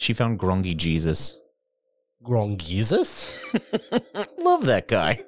She found Grongi Jesus. Grongesus? Love that guy.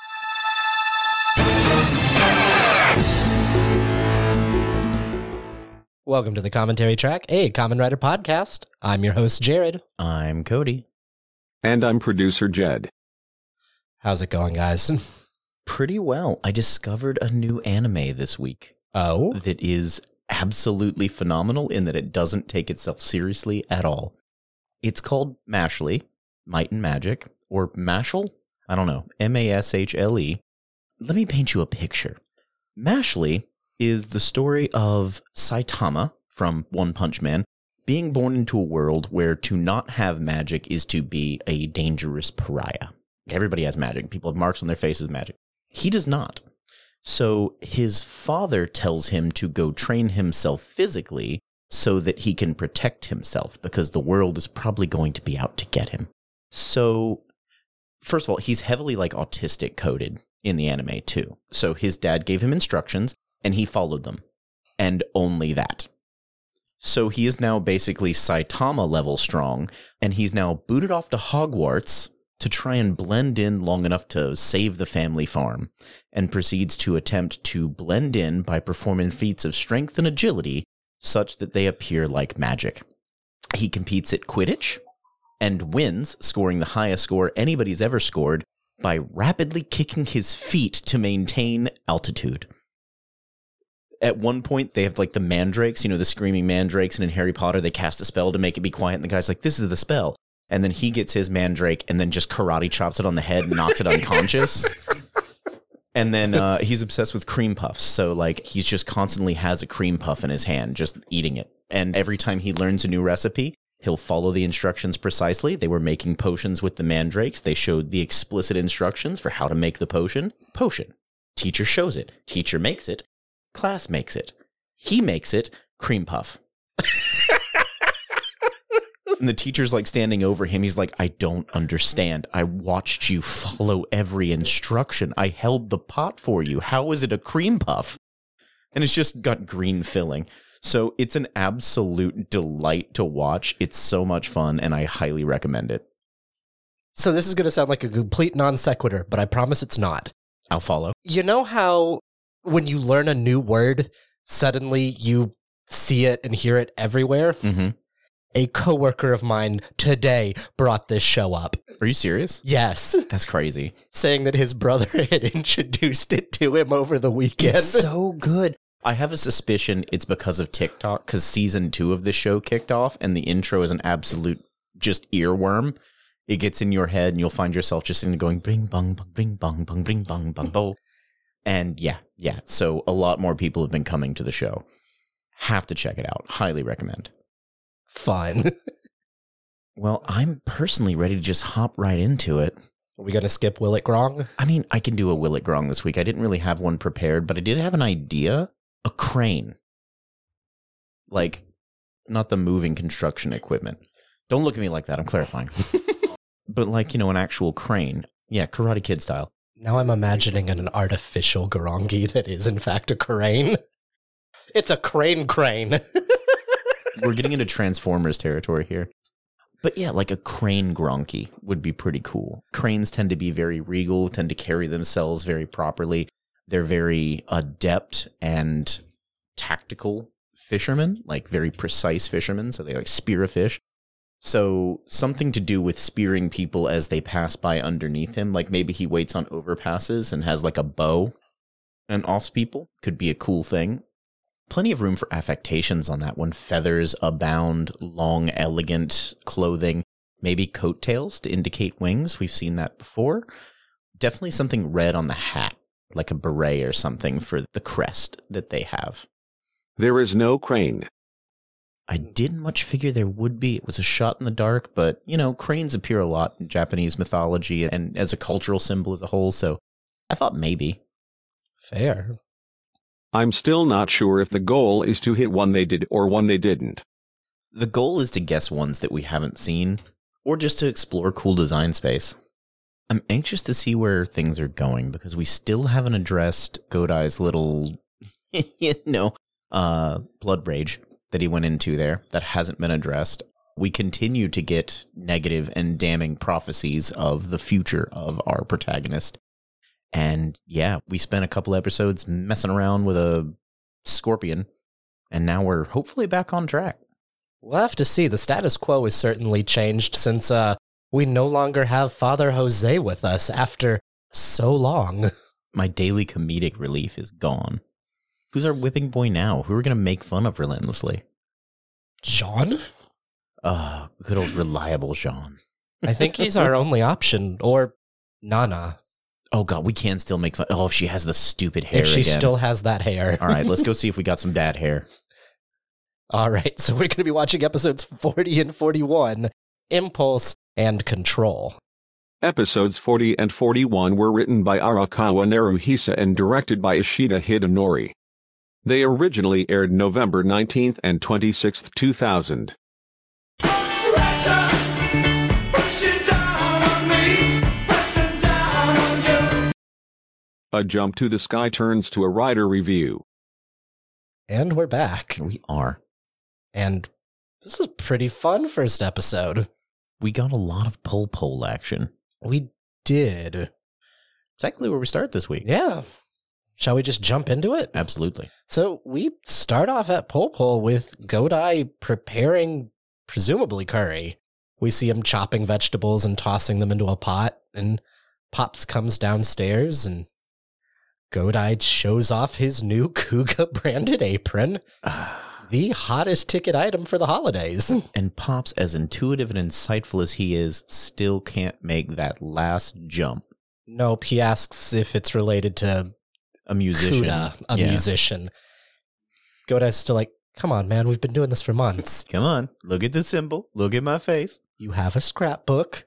Welcome to the Commentary Track, a Kamen Rider podcast. I'm your host, Jared. I'm Cody. And I'm producer Jed. How's it going, guys? Pretty well. I discovered a new anime this week. Oh? That is absolutely phenomenal in that it doesn't take itself seriously at all. It's called Mashle, Might and Magic, or Mashle? I don't know. M-A-S-H-L-E. Let me paint you a picture. Mashle is the story of Saitama from One Punch Man being born into a world where to not have magic is to be a dangerous pariah. Everybody has magic. People have marks on their faces, magic. He does not. So his father tells him to go train himself physically so that he can protect himself because the world is probably going to be out to get him. So, first of all, he's heavily autistic coded in the anime too. So his dad gave him instructions and he followed them. And only that. So he is now basically Saitama level strong, and he's now booted off to Hogwarts to try and blend in long enough to save the family farm, and proceeds to attempt to blend in by performing feats of strength and agility such that they appear like magic. He competes at Quidditch and wins, scoring the highest score anybody's ever scored by rapidly kicking his feet to maintain altitude. At one point, they have the mandrakes, the screaming mandrakes, and in Harry Potter, they cast a spell to make it be quiet, and the guy's like, this is the spell. And then he gets his mandrake and then just karate chops it on the head and knocks it unconscious. And then he's obsessed with cream puffs. So he's just constantly has a cream puff in his hand, just eating it. And every time he learns a new recipe, he'll follow the instructions precisely. They were making potions with the mandrakes. They showed the explicit instructions for how to make the potion. Potion. Teacher shows it. Teacher makes it. Class makes it. He makes it. Cream puff. And the teacher's standing over him. He's like, I don't understand. I watched you follow every instruction. I held the pot for you. How is it a cream puff? And it's just got green filling. So it's an absolute delight to watch. It's so much fun, and I highly recommend it. So this is going to sound like a complete non sequitur, but I promise it's not. I'll follow. You know how when you learn a new word, suddenly you see it and hear it everywhere? Mm-hmm. A coworker of mine today brought this show up. Are you serious? Yes. That's crazy. Saying that his brother had introduced it to him over the weekend. It's so good. I have a suspicion it's because of TikTok, because season 2 of the show kicked off, and the intro is an absolute just earworm. It gets in your head, and you'll find yourself just sitting there going, bring bong, bring bong, bong, bring bong, bong, bo. And yeah. So a lot more people have been coming to the show. Have to check it out. Highly recommend. Fun. Well, I'm personally ready to just hop right into it. Are we going to skip Will It Grong? I mean, I can do a Will It Grong this week. I didn't really have one prepared, but I did have an idea. A crane. Not the moving construction equipment. Don't look at me like that. I'm clarifying. But an actual crane. Yeah, Karate Kid style. Now I'm imagining an artificial Grongi that is, in fact, a crane. It's a crane. We're getting into Transformers territory here. But yeah, a crane Gronki would be pretty cool. Cranes tend to be very regal, tend to carry themselves very properly. They're very adept and tactical fishermen, very precise fishermen. So they spear a fish. So something to do with spearing people as they pass by underneath him. Maybe he waits on overpasses and has a bow and offs people. Could be a cool thing. Plenty of room for affectations on that one. Feathers abound, long, elegant clothing, maybe coattails to indicate wings. We've seen that before. Definitely something red on the hat, like a beret or something for the crest that they have. There is no crane. I didn't much figure there would be. It was a shot in the dark, but, cranes appear a lot in Japanese mythology and as a cultural symbol as a whole, so I thought maybe. Fair. I'm still not sure if the goal is to hit one they did or one they didn't. The goal is to guess ones that we haven't seen, or just to explore cool design space. I'm anxious to see where things are going, because we still haven't addressed Godai's little, blood rage that he went into there that hasn't been addressed. We continue to get negative and damning prophecies of the future of our protagonist. And yeah, we spent a couple episodes messing around with a scorpion, and now we're hopefully back on track. We'll have to see. The status quo has certainly changed since we no longer have Father Jose with us after so long. My daily comedic relief is gone. Who's our whipping boy now? Who are we going to make fun of relentlessly? John? Good old reliable Jean. I think he's our only option. Or Nana. Oh, God, we can still make fun. Oh, if she has the stupid hair If she again. still has that hair. All right, let's go see if we got some bad hair. All right, so we're going to be watching episodes 40 and 41, Impulse and Control. Episodes 40 and 41 were written by Arakawa Naruhisa and directed by Ishida Hidenori. They originally aired November 19th and 26th, 2000. A Jump to the Sky turns to a writer review. And we're back. We are. And this is pretty fun first episode. We got a lot of pole action. We did. Exactly where we start this week. Yeah. Shall we just jump into it? Absolutely. So we start off at Pole with Godai preparing, presumably, curry. We see him chopping vegetables and tossing them into a pot, and Pops comes downstairs, and Godai shows off his new Kuga branded apron. The hottest ticket item for the holidays. And Pops, as intuitive and insightful as he is, still can't make that last jump. Nope, he asks if it's related to A musician. Kuda, a Yeah. musician. Godai's still like, come on, man, we've been doing this for months. Come on, look at the symbol. Look at my face. You have a scrapbook.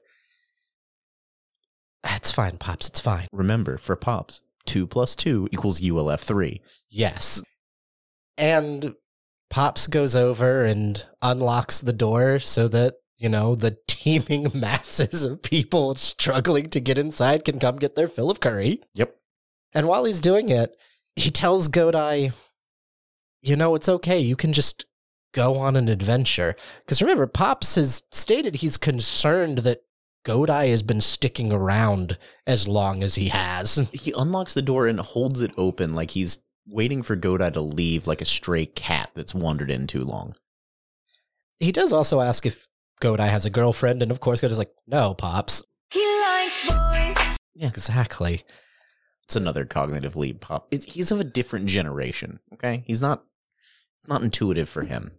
That's fine, Pops, it's fine. Remember, for Pops, 2 + 2 = ULF3. Yes. And Pops goes over and unlocks the door so that, you know, the teeming masses of people struggling to get inside can come get their fill of curry. Yep. And while he's doing it, he tells Godai, you know, it's okay. You can just go on an adventure. Because remember, Pops has stated he's concerned that Godai has been sticking around as long as he has. He unlocks the door and holds it open like he's waiting for Godai to leave, like a stray cat that's wandered in too long. He does also ask if Godai has a girlfriend, and of course Godai's like, no, Pops. He likes boys. Yeah. Exactly. It's another cognitive leap, Pop. He's of a different generation, okay? It's not intuitive for him.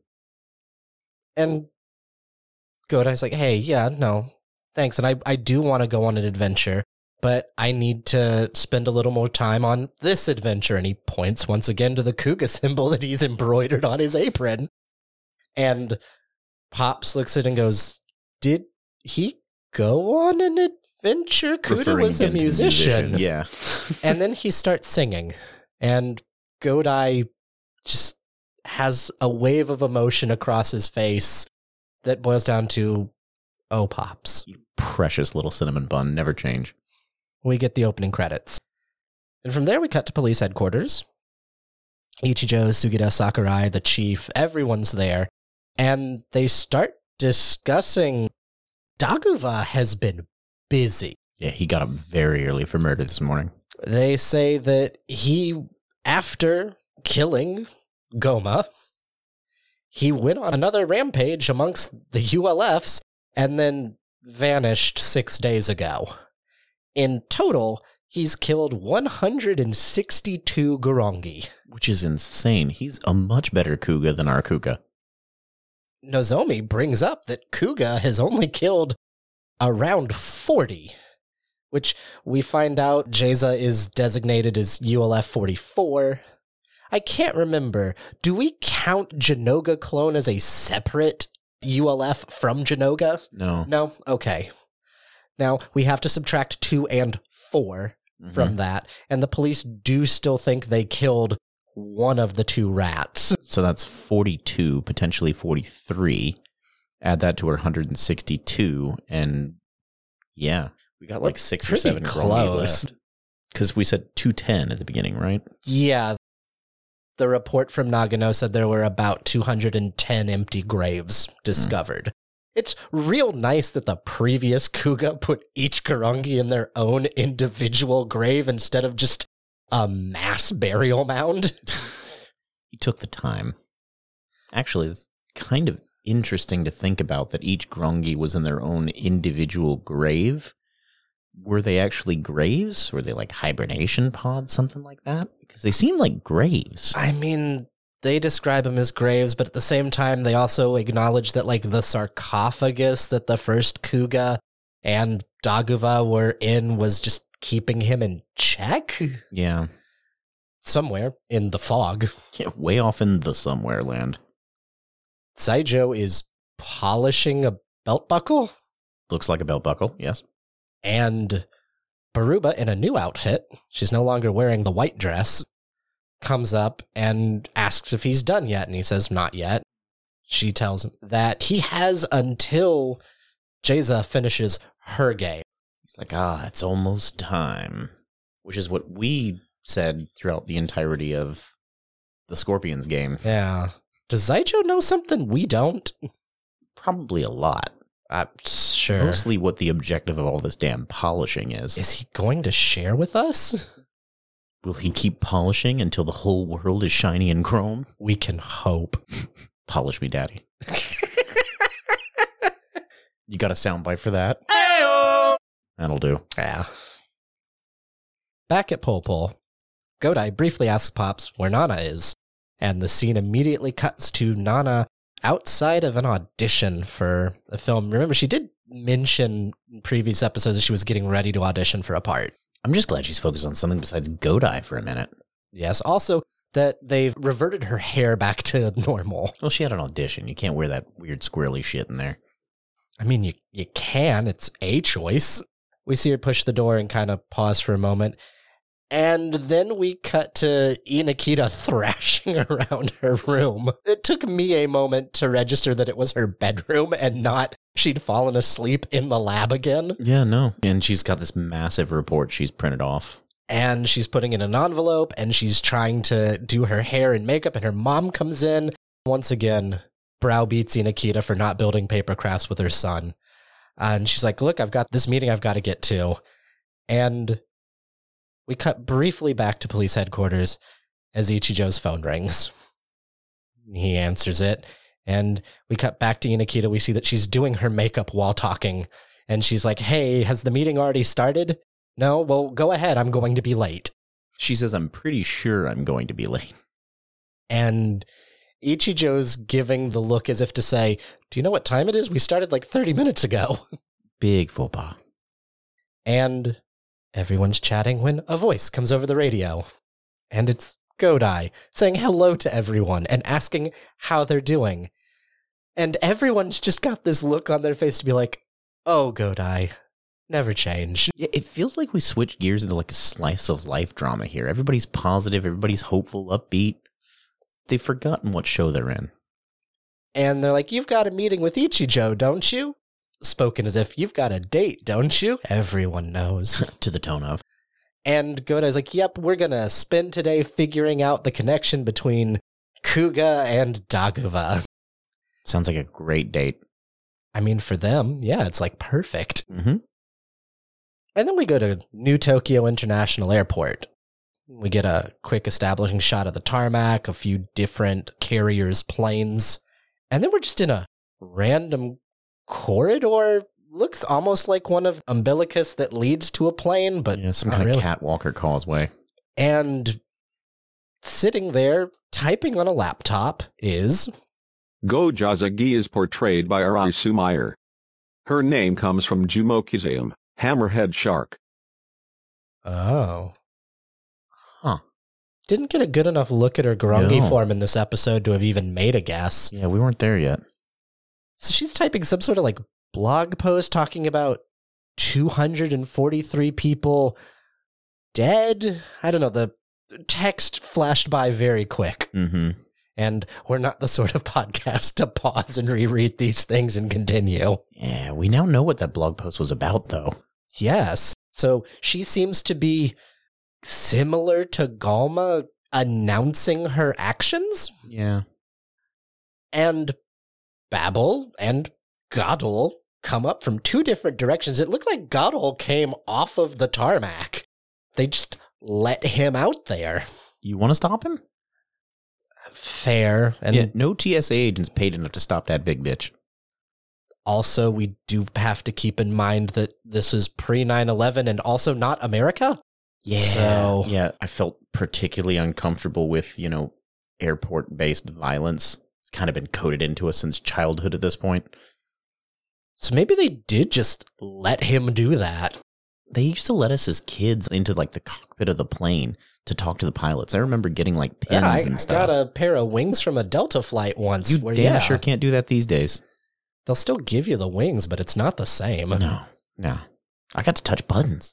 And Godai's like, hey, yeah, no, thanks. And I do want to go on an adventure, but I need to spend a little more time on this adventure. And he points once again to the Kuga symbol that he's embroidered on his apron. And Pops looks at it and goes, did he go on an adventure? Kuda Referring was a again to musician. Yeah. And then he starts singing. And Godai just has a wave of emotion across his face that boils down to, oh, Pops. You precious little cinnamon bun, never change. We get the opening credits. And from there, we cut to police headquarters. Ichijo, Sugida, Sakurai, the chief, everyone's there. And they start discussing Daguva has been busy. Yeah, he got up very early for murder this morning. They say that he, after killing Goma, he went on another rampage amongst the ULFs and then vanished 6 days ago. In total, he's killed 162 Gorongi. Which is insane. He's a much better Kuga than our Kuga. Nozomi brings up that Kuga has only killed around 40, which we find out Jeza is designated as ULF 44. I can't remember. Do we count Genoga clone as a separate ULF from Genoga? No. No? Okay. Now, we have to subtract 2 and 4 from that, and the police do still think they killed one of the 2 rats. So that's 42, potentially 43. Add that to our 162, and yeah, we got like 6 or Pretty 7 close. left. Because we said 210 at the beginning, right? Yeah. The report from Nagano said there were about 210 empty graves discovered. It's real nice that the previous Kuga put each Garangi in their own individual grave instead of just a mass burial mound. He took the time. Actually, it's kind of interesting to think about that each Grongi was in their own individual grave. Were they actually graves? Were they like hibernation pods, something like that? Because they seem like graves. I mean, they describe them as graves, but at the same time, they also acknowledge that, like, the sarcophagus that the first Kuga and Daguva were in was just keeping him in check? Yeah. Somewhere in the fog. Yeah, way off in the somewhere land. Saijo is polishing a belt buckle, Looks like a belt buckle, yes. and Baruba, in a new outfit, she's no longer wearing the white dress, comes up and asks if he's done yet, and he says not yet. She tells him that he has until Jeza finishes her game. He's like, it's almost time. Which is what we said throughout the entirety of the Scorpions game. Yeah. Does Saijo know something we don't? Probably a lot. Sure. Mostly what the objective of all this damn polishing is. Is he going to share with us? Will he keep polishing until the whole world is shiny and chrome? We can hope. Polish me, daddy. You got a soundbite for that? That'll do. Yeah. Back at Pol Pol, Godai briefly asks Pops where Nana is, and the scene immediately cuts to Nana outside of an audition for a film. Remember, she did mention in previous episodes that she was getting ready to audition for a part. I'm just glad she's focused on something besides Godai for a minute. Yes, also that they've reverted her hair back to normal. Well, she had an audition. You can't wear that weird squirrely shit in there. I mean, you can. It's a choice. We see her push the door and kind of pause for a moment. And then we cut to Inakita thrashing around her room. It took me a moment to register that it was her bedroom and not she'd fallen asleep in the lab again. Yeah, no. And she's got this massive report she's printed off. And she's putting in an envelope and she's trying to do her hair and makeup, and her mom comes in. Once again, browbeats Inakita for not building paper crafts with her son. And she's like, look, I've got this meeting I've got to get to. And we cut briefly back to police headquarters as Ichijo's phone rings. He answers it, and we cut back to Inakita. We see that she's doing her makeup while talking, and she's like, hey, has the meeting already started? No? Well, go ahead. I'm going to be late. She says, I'm pretty sure I'm going to be late. And Ichijo's giving the look as if to say, do you know what time it is? We started like 30 minutes ago. Big faux pas. And everyone's chatting when a voice comes over the radio. And it's Godai saying hello to everyone and asking how they're doing. And everyone's just got this look on their face to be like, oh, Godai, never change. Yeah, it feels like we switched gears into like a slice of life drama here. Everybody's positive, everybody's hopeful, upbeat. They've forgotten what show they're in. And they're like, you've got a meeting with Ichijo, don't you? Spoken as if, you've got a date, don't you? Everyone knows. To the tone of. And Godai's like, yep, we're going to spend today figuring out the connection between Kuga and Daguva. Sounds like a great date. I mean, for them, yeah, it's like perfect. Mm-hmm. And then we go to New Tokyo International Airport. We get a quick establishing shot of the tarmac, a few different carriers' planes. And then we're just in a random corridor. Looks almost like one of umbilicus that leads to a plane, but yeah, some not kind really. of catwalk or causeway. And sitting there, typing on a laptop is... Go Jazagi is portrayed by Arai Sumayer. Her name comes from Jumokizaum, hammerhead shark. Oh. Huh. Didn't get a good enough look at her Garangi No. form in this episode to have even made a guess. Yeah, we weren't there yet. So she's typing some sort of like blog post talking about 243 people dead. I don't know. The text flashed by very quick. Mm-hmm. And we're not the sort of podcast to pause and reread these things and continue. Yeah, we now know what that blog post was about, though. Yes. So she seems to be similar to Galma announcing her actions. Yeah. And Babel and Godel come up from two different directions. It looked like Godel came off of the tarmac. They just let him out there. You want to stop him? Fair. And Yeah, no TSA agents paid enough to stop that big bitch. also, we do have to keep in mind that this is pre 9/11 and also not America. So- yeah, I felt particularly uncomfortable with, airport-based violence. It's kind of been coded into us since childhood at this point. So maybe they did just let him do that. They used to let us as kids into like the cockpit of the plane to talk to the pilots. I remember getting like pins Yeah, I and stuff. got a pair of wings from a Delta flight once. You where, damn sure can't do that these days. They'll still give you the wings, but it's not the same. No. I got to touch buttons.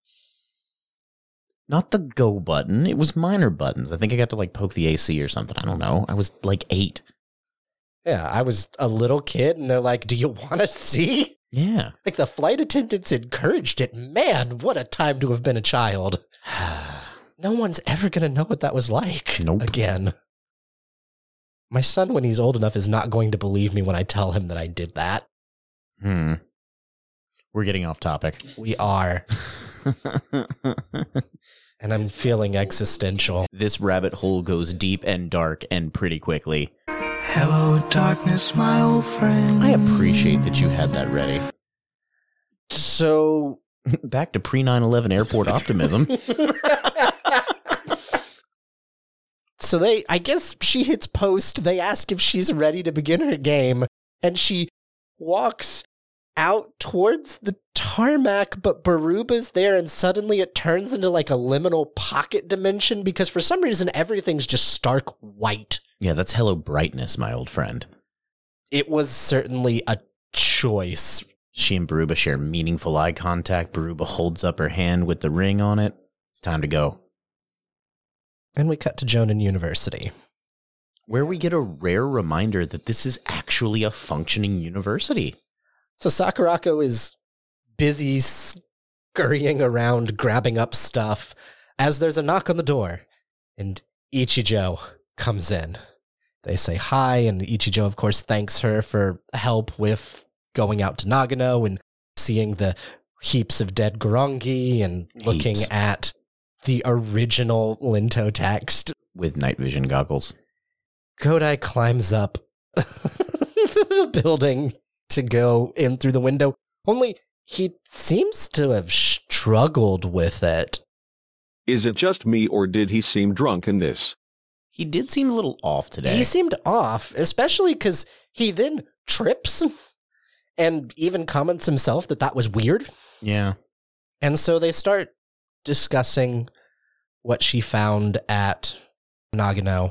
Not the go button. It was minor buttons. I think I got to like poke the AC or something. I don't know. I was like 8. Yeah, I was a little kid, and they're like, "Do you want to see?" Yeah. Like the flight attendants encouraged it. Man, what a time to have been a child. No one's ever going to know what that was like Nope. again. My son, when he's old enough, is not going to believe me when I tell him that I did that. We're getting off topic. We are. And I'm feeling existential. This rabbit hole goes deep and dark and pretty quickly. Hello, darkness, my old friend. I appreciate that you had that ready. So, Back to pre 9/11 airport optimism. I guess she hits post. They ask if she's ready to begin her game, and she walks out towards the tarmac, but Baruba's there, and suddenly it turns into like a liminal pocket dimension because for some reason everything's just stark white. Yeah, that's hello brightness, my old friend. It was certainly a choice. She and Baruba share meaningful eye contact. Baruba holds up her hand with the ring on it. It's time to go. And we cut to Jonan University. Where we get a rare reminder that this is actually a functioning university. So Sakurako is busy scurrying around, grabbing up stuff, as there's a knock on the door, and Ichijo comes in. They say hi, and Ichijo, of course, thanks her for help with going out to Nagano and seeing the heaps of dead Gorongi and looking Heaps. at the original Linto text. With night vision goggles. Godai climbs up the building to go in through the window, only he seems to have struggled with it. Is it just me or did he seem drunk in this? He did seem a little off today. He seemed off, especially because he then trips and even comments himself that was weird. Yeah. And so they start discussing what she found at Nagano.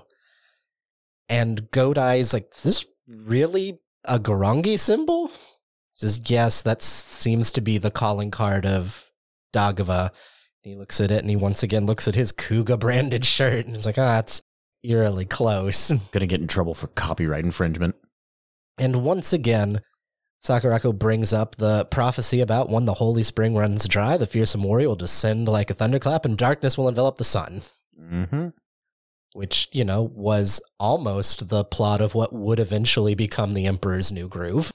And Godai's like, is this really a Gorongi symbol? Says, yes, that seems to be the calling card of Dagava. He looks at it and he once again looks at his Kuga branded shirt and he's like, it's eerily close. Gonna get in trouble for copyright infringement. And once again, Sakurako brings up the prophecy about when the holy spring runs dry, the fearsome warrior will descend like a thunderclap and darkness will envelop the sun. Mm-hmm. Which, was almost the plot of what would eventually become the Emperor's New Groove.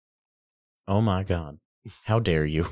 Oh my god. How dare you?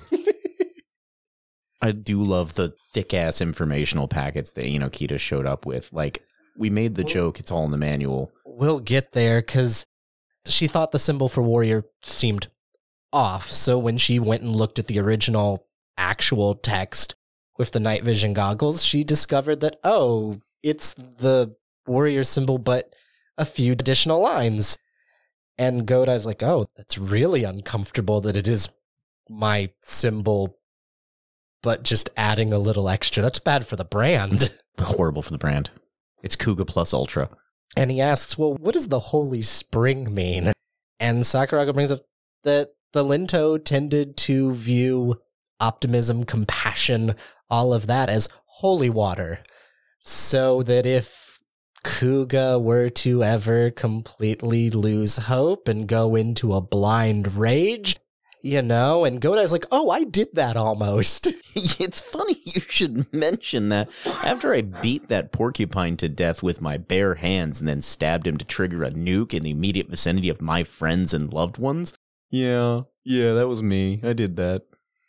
I do love the thick-ass informational packets that Kita showed up with. Like, we made the joke, it's all in the manual. We'll get there, because she thought the symbol for warrior seemed off. So when she went and looked at the original actual text with the night vision goggles, she discovered that, it's the warrior symbol, but a few additional lines. And Godai's like, that's really uncomfortable that it is my symbol, but just adding a little extra. That's bad for the brand. Horrible for the brand. It's Kuga plus Ultra. And he asks, well, what does the Holy Spring mean? And Sakurako brings up that the Linto tended to view optimism, compassion, all of that as holy water. So that if Kuga were to ever completely lose hope and go into a blind rage, and Godai's like, I did that almost. It's funny you should mention that. After I beat that porcupine to death with my bare hands and then stabbed him to trigger a nuke in the immediate vicinity of my friends and loved ones, Yeah, that was me. I did that.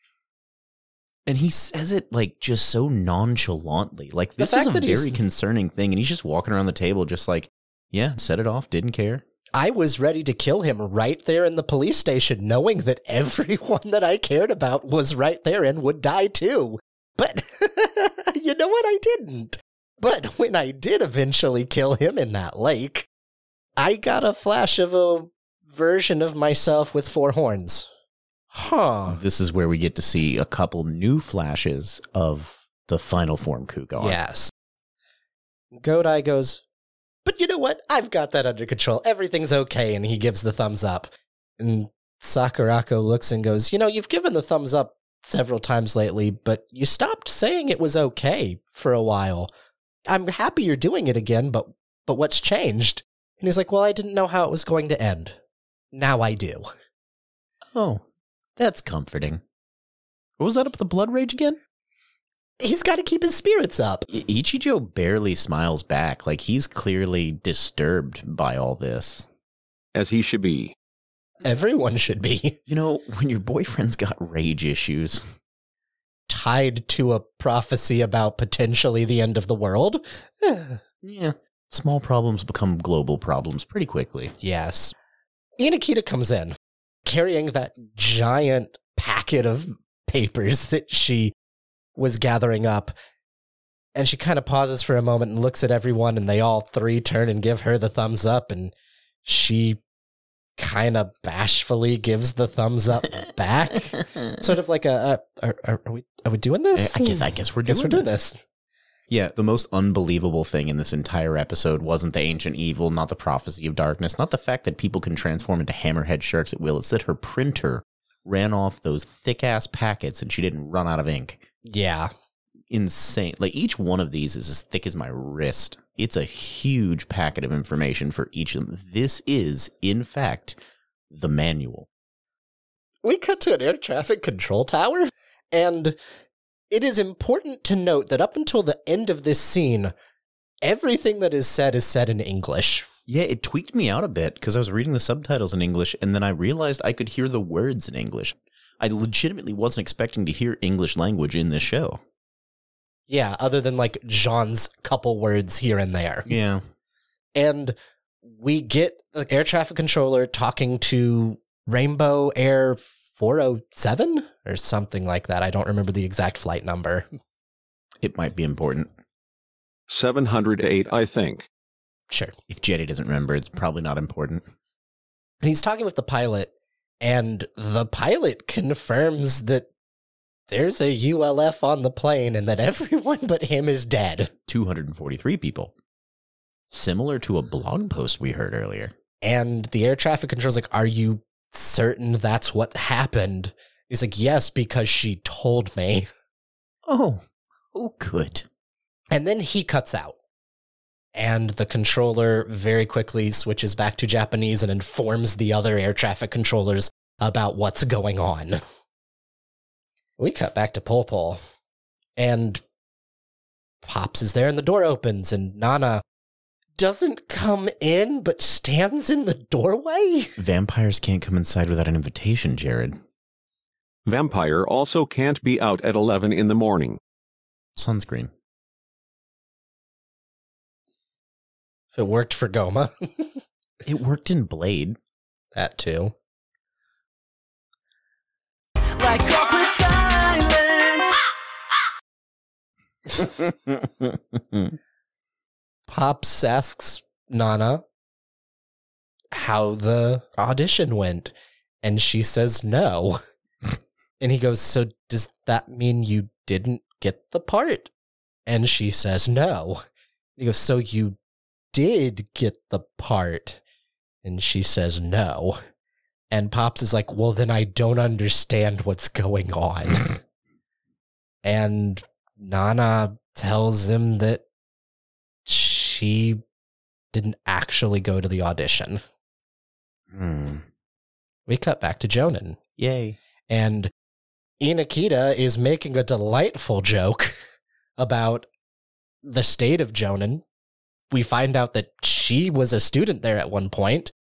And he says it like just so nonchalantly. Like this is a very concerning thing. And he's just walking around the table just like, yeah, set it off, didn't care. I was ready to kill him right there in the police station, knowing that everyone that I cared about was right there and would die too. But you know what? I didn't. But when I did eventually kill him in that lake, I got a flash of a version of myself with 4 horns. Huh. This is where we get to see a couple new flashes of the final form Kugon. Yes. Godai goes, but you know what? I've got that under control. Everything's okay. And he gives the thumbs up. And Sakurako looks and goes, you know, you've given the thumbs up several times lately, but you stopped saying it was okay for a while. I'm happy you're doing it again, but what's changed? And he's like, well, I didn't know how it was going to end. Now I do. Oh, that's comforting. What was that up with the blood rage again? He's got to keep his spirits up. Ichijo barely smiles back, like he's clearly disturbed by all this. As he should be. Everyone should be. You know, when your boyfriend's got rage issues. Tied to a prophecy about potentially the end of the world. Yeah. Small problems become global problems pretty quickly. Yes. Inakita comes in, carrying that giant packet of papers that she was gathering up. And she kind of pauses for a moment and looks at everyone, and they all 3 turn and give her the thumbs up, and she kind of bashfully gives the thumbs up back. Sort of like are we doing this? I guess we're doing this. Yeah, the most unbelievable thing in this entire episode wasn't the ancient evil, not the prophecy of darkness, not the fact that people can transform into hammerhead sharks at will. It's that her printer ran off those thick-ass packets and she didn't run out of ink. Yeah. Insane. Like, each one of these is as thick as my wrist. It's a huge packet of information for each of them. This is, in fact, the manual. We cut to an air traffic control tower, and it is important to note that up until the end of this scene, everything that is said in English. Yeah, it tweaked me out a bit because I was reading the subtitles in English, and then I realized I could hear the words in English. I legitimately wasn't expecting to hear English language in this show. Yeah, other than like Jean's couple words here and there. Yeah. And we get the air traffic controller talking to Rainbow Air 407 or something like that. I don't remember the exact flight number. It might be important. 708, I think. Sure. If Jetty doesn't remember, it's probably not important. And he's talking with the pilot, and the pilot confirms that there's a ULF on the plane and that everyone but him is dead. 243 people. Similar to a blog post we heard earlier. And the air traffic controller's like, are you certain that's what happened? He's like, yes, because she told me. Oh, good. And then he cuts out. And the controller very quickly switches back to Japanese and informs the other air traffic controllers about what's going on. We cut back to Pol Pol, and Pops is there, and the door opens, and Nana doesn't come in, but stands in the doorway? Vampires can't come inside without an invitation, Jared. Vampire also can't be out at 11 in the morning. Sunscreen. If it worked for Goma. It worked in Blade. That too. Like corporate silence. Pops asks Nana how the audition went, and she says no. And he goes, so does that mean you didn't get the part? And she says no. He goes, so you did get the part? And she says no. And Pops is like, well, then I don't understand what's going on. And Nana tells him that she didn't actually go to the audition. We cut back to Jonin. Yay. And Inakita is making a delightful joke about the state of Jonin. We find out that she was a student there at one point,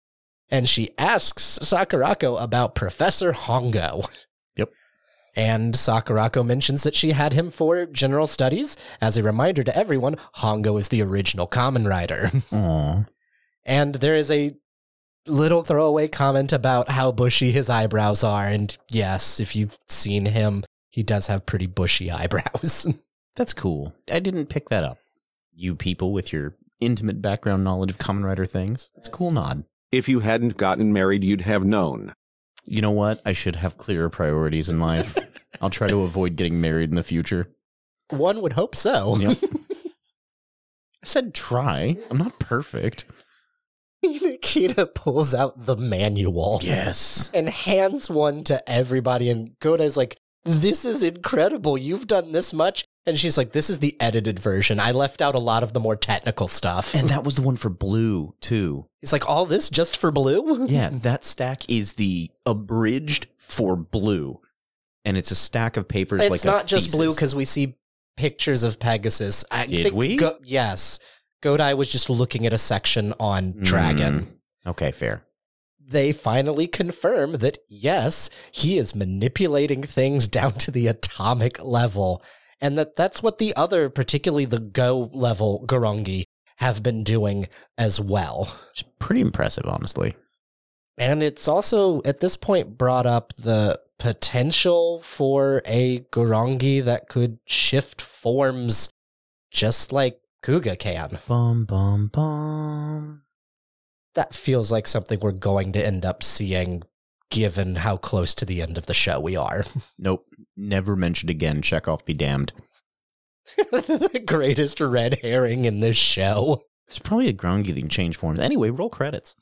and she asks Sakurako about Professor Hongo. Yep. And Sakurako mentions that she had him for general studies. As a reminder to everyone, Hongo is the original Kamen Rider. Aw. And there is a little throwaway comment about how bushy his eyebrows are. And yes, if you've seen him, he does have pretty bushy eyebrows. That's cool. I didn't pick that up. You people with your intimate background knowledge of Kamen Rider things. That's a cool nod. If you hadn't gotten married, you'd have known. You know what? I should have clearer priorities in life. I'll try to avoid getting married in the future. One would hope so. Yep. I said try. I'm not perfect. Nikita pulls out the manual. Yes. And hands one to everybody. And Godai's like, this is incredible. You've done this much. And she's like, this is the edited version. I left out a lot of the more technical stuff. And that was the one for Blue, too. He's like, all this just for Blue? Yeah, that stack is the abridged for Blue. And it's a stack of papers It's like a not just thesis. Blue because we see pictures of Pegasus. Did we? Yes. Godai was just looking at a section on Dragon. Okay, fair. They finally confirm that, yes, he is manipulating things down to the atomic level. And that's what the other, particularly the Go level Gorongi, have been doing as well. It's pretty impressive, honestly. And it's also, at this point, brought up the potential for a Gorongi that could shift forms just like Kuga can. Bum, bum, bum. That feels like something we're going to end up seeing, given how close to the end of the show we are. Nope. Never mentioned again. Chekhov be damned. The greatest red herring in this show. There's probably a Grongi that can change forms. Anyway, roll credits.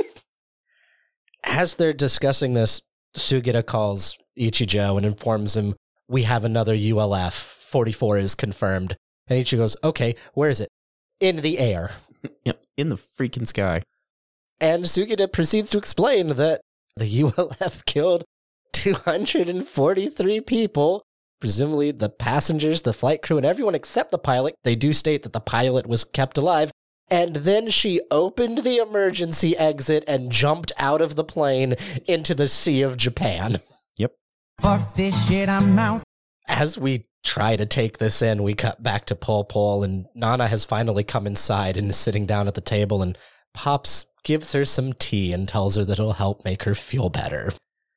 As they're discussing this, Sugita calls Ichijo and informs him, we have another ULF. 44 is confirmed. And Ichijo goes, okay, where is it? In the air. Yep, in the freaking sky. And Sugita proceeds to explain that the ULF killed 243 people, presumably the passengers, the flight crew, and everyone except the pilot. They do state that the pilot was kept alive. And then she opened the emergency exit and jumped out of the plane into the Sea of Japan. Yep. Fuck this shit, I'm out. As we try to take this in, we cut back to Pol, and Nana has finally come inside and is sitting down at the table, and Pops gives her some tea and tells her that it'll help make her feel better.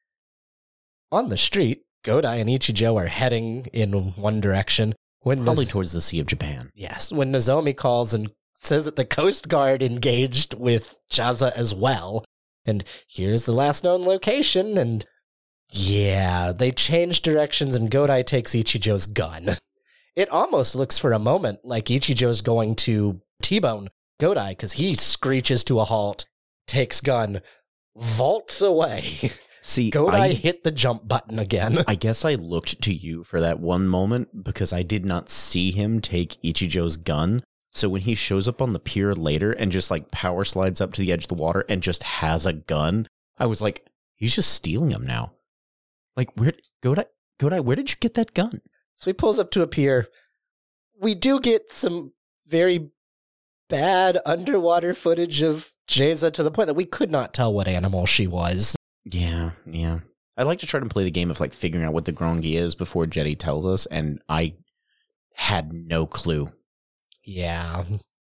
On the street, Godai and Ichijo are heading in one direction. When Probably towards the Sea of Japan. Yes, when Nozomi calls and says that the Coast Guard engaged with Chaza as well. And here's the last known location, and yeah, they change directions and Godai takes Ichijo's gun. It almost looks for a moment like Ichijo's going to T-bone Godai, because he screeches to a halt, takes gun, vaults away. See, Godai hit the jump button again. I guess I looked to you for that one moment because I did not see him take Ichijo's gun. So when he shows up on the pier later and just like power slides up to the edge of the water and just has a gun, I was like, he's just stealing him now. Like, Godai, where did you get that gun? So he pulls up to a pier. We do get some very bad underwater footage of Jeza to the point that we could not tell what animal she was. Yeah. I like to try to play the game of like figuring out what the Grongi is before Jetty tells us, and I had no clue. Yeah.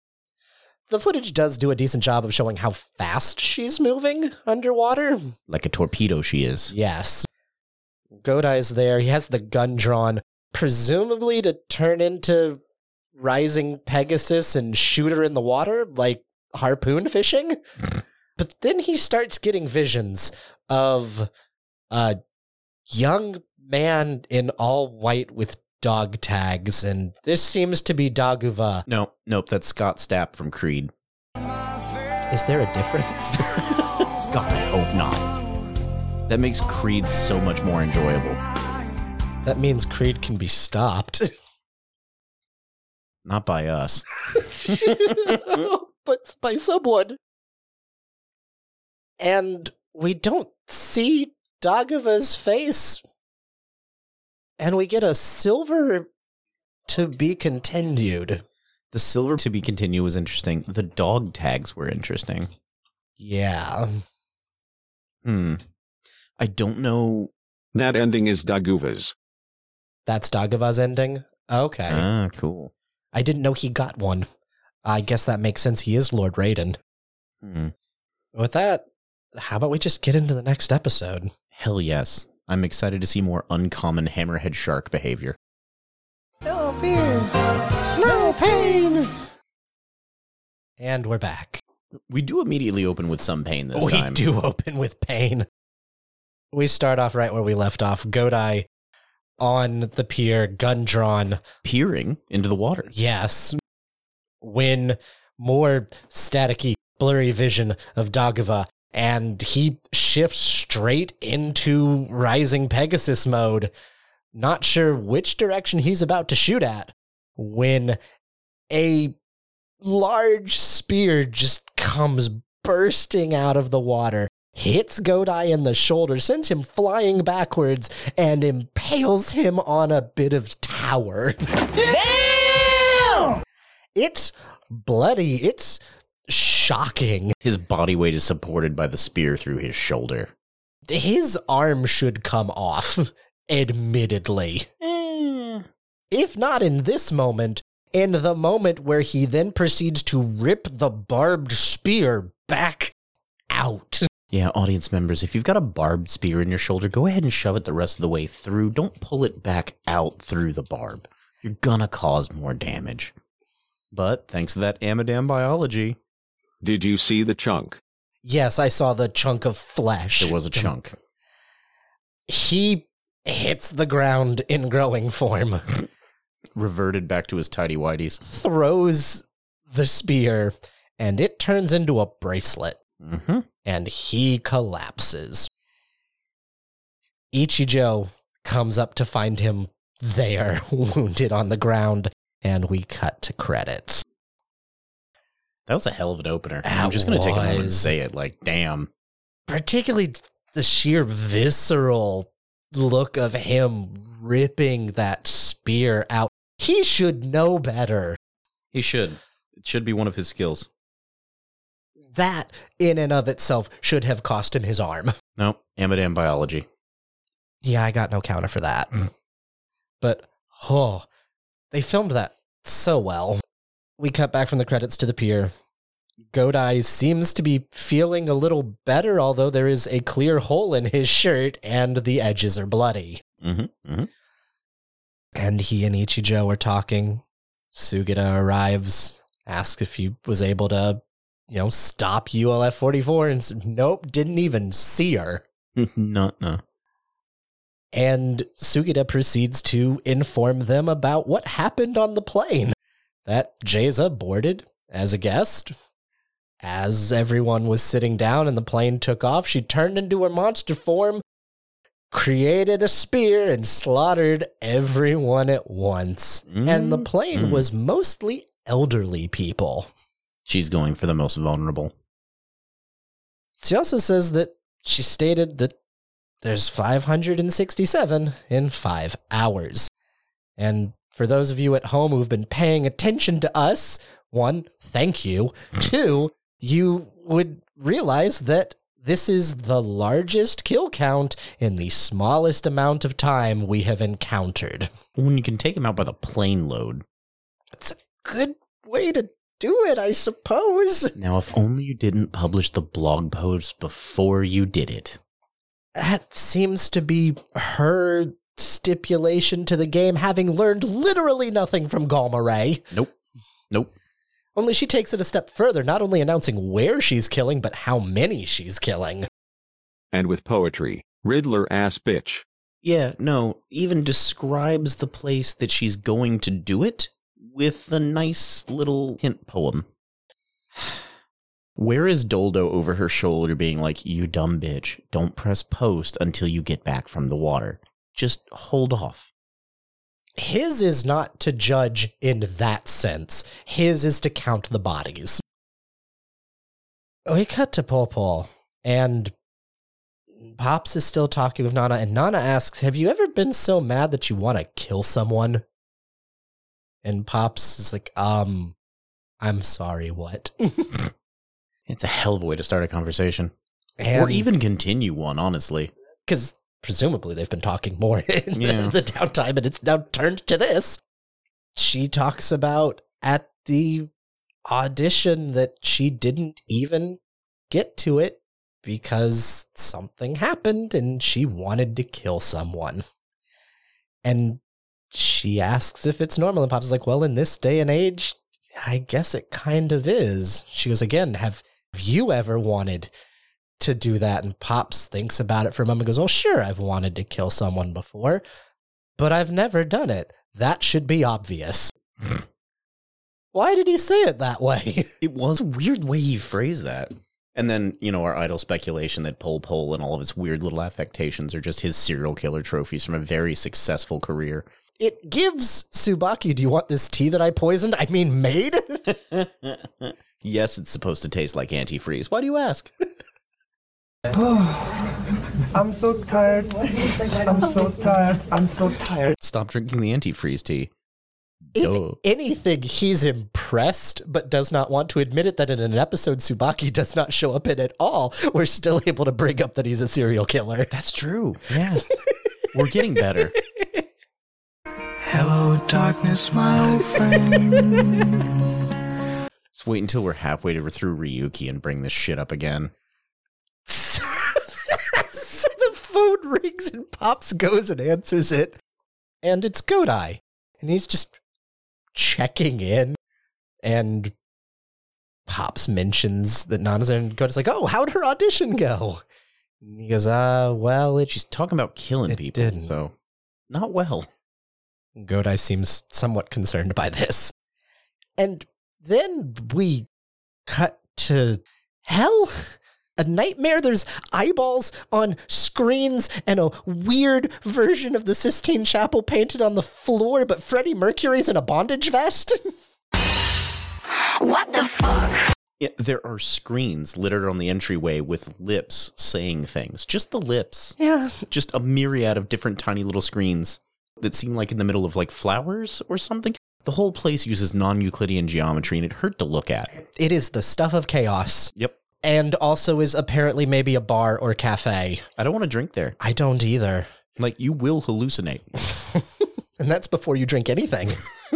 The footage does do a decent job of showing how fast she's moving underwater. Like a torpedo she is. Yes. Godai's there. He has the gun drawn, presumably to turn into Rising Pegasus and shoot her in the water, like harpoon fishing. But then he starts getting visions of a young man in all white with dog tags, and this seems to be Daguva. Nope, that's Scott Stapp from Creed. Is there a difference? God, I hope not. That makes Creed so much more enjoyable. That means Creed can be stopped. Not by us. But by someone. And we don't see Daguva's face. And we get a silver to be continued. The silver to be continued was interesting. The dog tags were interesting. Yeah. I don't know. That ending is Daguva's. That's Dagava's ending? Okay. Ah, cool. I didn't know he got one. I guess that makes sense. He is Lord Raiden. With that, how about we just get into the next episode? Hell yes. I'm excited to see more uncommon hammerhead shark behavior. No fear, no pain. And we're back. We do immediately open with some pain this time. We do open with pain. We start off right where we left off. Godai on the pier, gun drawn. Peering into the water. Yes. When more staticky, blurry vision of Dagova, and he shifts straight into Rising Pegasus mode. Not sure which direction he's about to shoot at when a large spear just comes bursting out of the water, hits Godai in the shoulder, sends him flying backwards, and impales him on a bit of tower. Damn! It's bloody. It's shocking. His body weight is supported by the spear through his shoulder. His arm should come off, admittedly. If not in this moment, in the moment where he then proceeds to rip the barbed spear back out. Yeah, audience members, if you've got a barbed spear in your shoulder, go ahead and shove it the rest of the way through. Don't pull it back out through the barb. You're gonna cause more damage. But thanks to that Amadam biology. Did you see the chunk? Yes, I saw the chunk of flesh. There was a chunk. He hits the ground in growing form. Reverted back to his tidy-whities. Throws the spear, and it turns into a bracelet. Mm-hmm. And he collapses. Ichijo comes up to find him there, wounded on the ground, and we cut to credits. That was a hell of an opener. I'm just going to take a moment and say it, like, damn. Particularly the sheer visceral look of him ripping that spear out. He should know better. He should. It should be one of his skills. That, in and of itself, should have cost him his arm. No, Amadam biology. Yeah, I got no counter for that. But, they filmed that so well. We cut back from the credits to the pier. Godai seems to be feeling a little better, although there is a clear hole in his shirt and the edges are bloody. And he and Ichijo are talking. Sugita arrives, asks if he was able to, stop ULF 44, and said, nope, didn't even see her. No. And Sugita proceeds to inform them about what happened on the plane. That Jeza boarded as a guest. As everyone was sitting down and the plane took off, she turned into her monster form, created a spear, and slaughtered everyone at once. And the plane was mostly elderly people. She's going for the most vulnerable. She also says that she stated that there's 567 in 5 hours. And for those of you at home who've been paying attention to us, 1, thank you. 2, you would realize that this is the largest kill count in the smallest amount of time we have encountered. When you can take him out by the plane load. It's a good way to do it, I suppose. Now, if only you didn't publish the blog post before you did it. That seems to be her stipulation to the game, having learned literally nothing from Galma Ray. Nope. Only she takes it a step further, not only announcing where she's killing, but how many she's killing. And with poetry, Riddler ass bitch. Yeah, no, even describes the place that she's going to do it with a nice little hint poem. Where is Doldo over her shoulder being like, you dumb bitch, don't press post until you get back from the water. Just hold off. His is not to judge in that sense. His is to count the bodies. We cut to Paul, and Pops is still talking with Nana, and Nana asks, have you ever been so mad that you want to kill someone? And Pops is like, I'm sorry, what? It's a hell of a way to start a conversation. Or even continue one, honestly. Because presumably they've been talking more in Yeah. the downtime, and it's now turned to this. She talks about at the audition that she didn't even get to it because something happened and she wanted to kill someone. And she asks if it's normal, and Pop's like, well, in this day and age, I guess it kind of is. She goes, again, have you ever wanted to do that? And Pops thinks about it for a moment and goes, oh, sure, I've wanted to kill someone before, but I've never done it. That should be obvious. Why did he say it that way? It was a weird way he phrased that. And then, our idle speculation that Pol and all of his weird little affectations are just his serial killer trophies from a very successful career. It gives Tsubaki, do you want this tea that I poisoned? I mean, made? Yes, it's supposed to taste like antifreeze. Why do you ask? I'm so tired. I'm so tired. Stop drinking the antifreeze tea. If Duh. anything, he's impressed, but does not want to admit it that in an episode Tsubaki does not show up in at all. We're still able to bring up that he's a serial killer. That's true. Yeah. We're getting better. Hello, darkness, my old friend. Just wait until we're halfway through Ryuki and bring this shit up again. So the phone rings and Pops goes and answers it. And it's Godai. And he's just checking in. And Pops mentions that Nana's there, and Godai's like, oh, how'd her audition go? And he goes, well, She's talking about killing It people, didn't. so not well. Godai seems somewhat concerned by this. And then we cut to hell? A nightmare? There's eyeballs on screens and a weird version of the Sistine Chapel painted on the floor, but Freddie Mercury's in a bondage vest? What the fuck? Yeah, there are screens littered on the entryway with lips saying things. Just the lips. Yeah. Just a myriad of different tiny little screens that seem like in the middle of like flowers or something. The whole place uses non-Euclidean geometry and it hurt to look at. It is the stuff of chaos. Yep. And also is apparently maybe a bar or cafe. I don't want to drink there. I don't either. Like, you will hallucinate. And that's before you drink anything.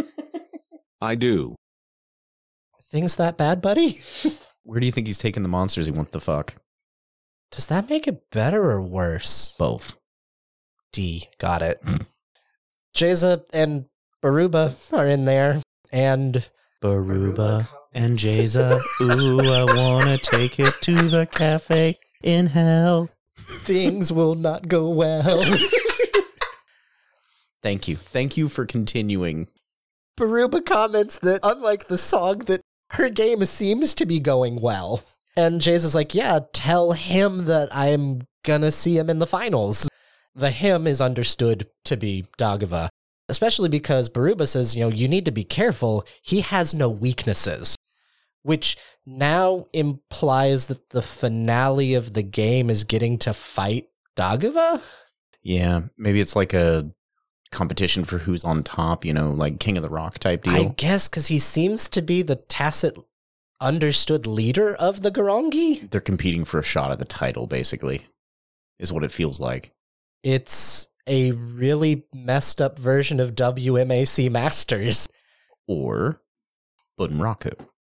I do. Things that bad, buddy? Where do you think he's taking the monsters he wants to fuck? Does that make it better or worse? Both. D. Got it. Jeza and Baruba are in there. And Baruba and Jeza, ooh, I wanna take it to the cafe in hell. things will not go well. Thank you. Thank you for continuing. Baruba comments that unlike the song, that her game seems to be going well. And Jace is like, yeah, tell him that I'm gonna see him in the finals. The him is understood to be Dagova, especially because Baruba says, you need to be careful. He has no weaknesses, which now implies that the finale of the game is getting to fight Dagova? Yeah, maybe it's like a competition for who's on top, like King of the Rock type deal. I guess because he seems to be the tacit understood leader of the Garangi. They're competing for a shot at the title, basically, is what it feels like. It's a really messed up version of WMAC Masters. Or Bunraku.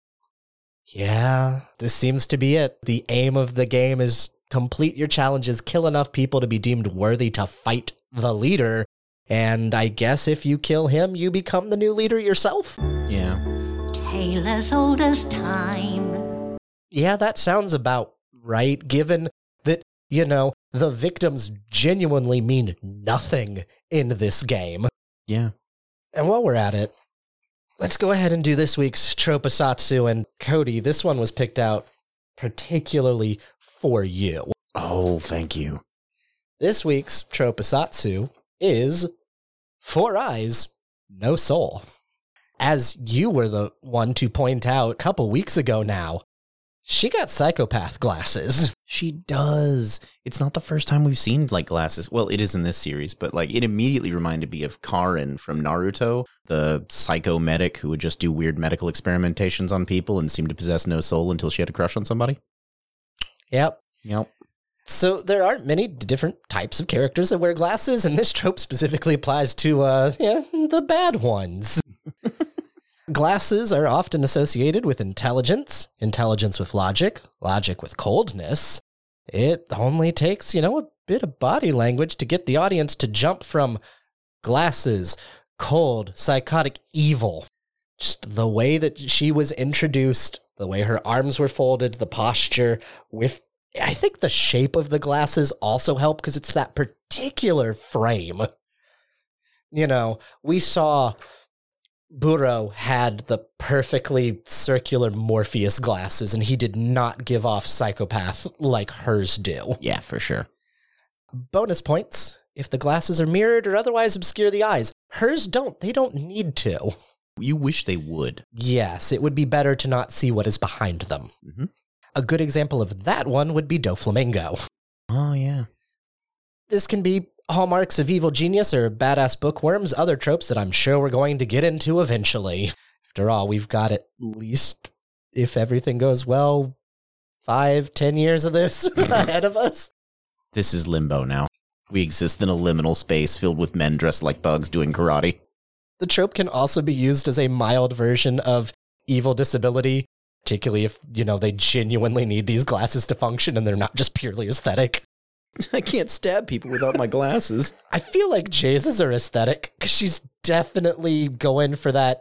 Yeah, this seems to be it. The aim of the game is complete your challenges, kill enough people to be deemed worthy to fight the leader. And I guess if you kill him, you become the new leader yourself. Yeah. Tale as old as time. Yeah, that sounds about right, given that, the victims genuinely mean nothing in this game. Yeah. And while we're at it, let's go ahead and do this week's Tropasatsu. And Cody, this one was picked out particularly for you. Oh, thank you. This week's Tropasatsu is 4 Eyes, No Soul. As you were the one to point out a couple weeks ago now, she got psychopath glasses. She does. It's not the first time we've seen glasses. Well, it is in this series, but it immediately reminded me of Karin from Naruto, the psycho medic who would just do weird medical experimentations on people and seem to possess no soul until she had a crush on somebody. Yep. Yep. So there aren't many different types of characters that wear glasses, and this trope specifically applies to the bad ones. Glasses are often associated with intelligence, intelligence with logic, logic with coldness. It only takes, a bit of body language to get the audience to jump from glasses, cold, psychotic, evil. Just the way that she was introduced, the way her arms were folded, the posture with, I think the shape of the glasses also help because it's that particular frame. We saw Burrow had the perfectly circular Morpheus glasses, and he did not give off psychopath like hers do. Yeah, for sure. Bonus points if the glasses are mirrored or otherwise obscure the eyes. Hers don't. They don't need to. You wish they would. Yes, it would be better to not see what is behind them. Mm-hmm. A good example of that one would be Doflamingo. Oh, yeah. This can be hallmarks of evil genius or badass bookworms, other tropes that I'm sure we're going to get into eventually. After all, we've got at least, if everything goes well, 5-10 years of this ahead of us. This is limbo now. We exist in a liminal space filled with men dressed like bugs doing karate. The trope can also be used as a mild version of evil disability, particularly if, they genuinely need these glasses to function and they're not just purely aesthetic. I can't stab people without my glasses. I feel like Jay's are aesthetic because she's definitely going for that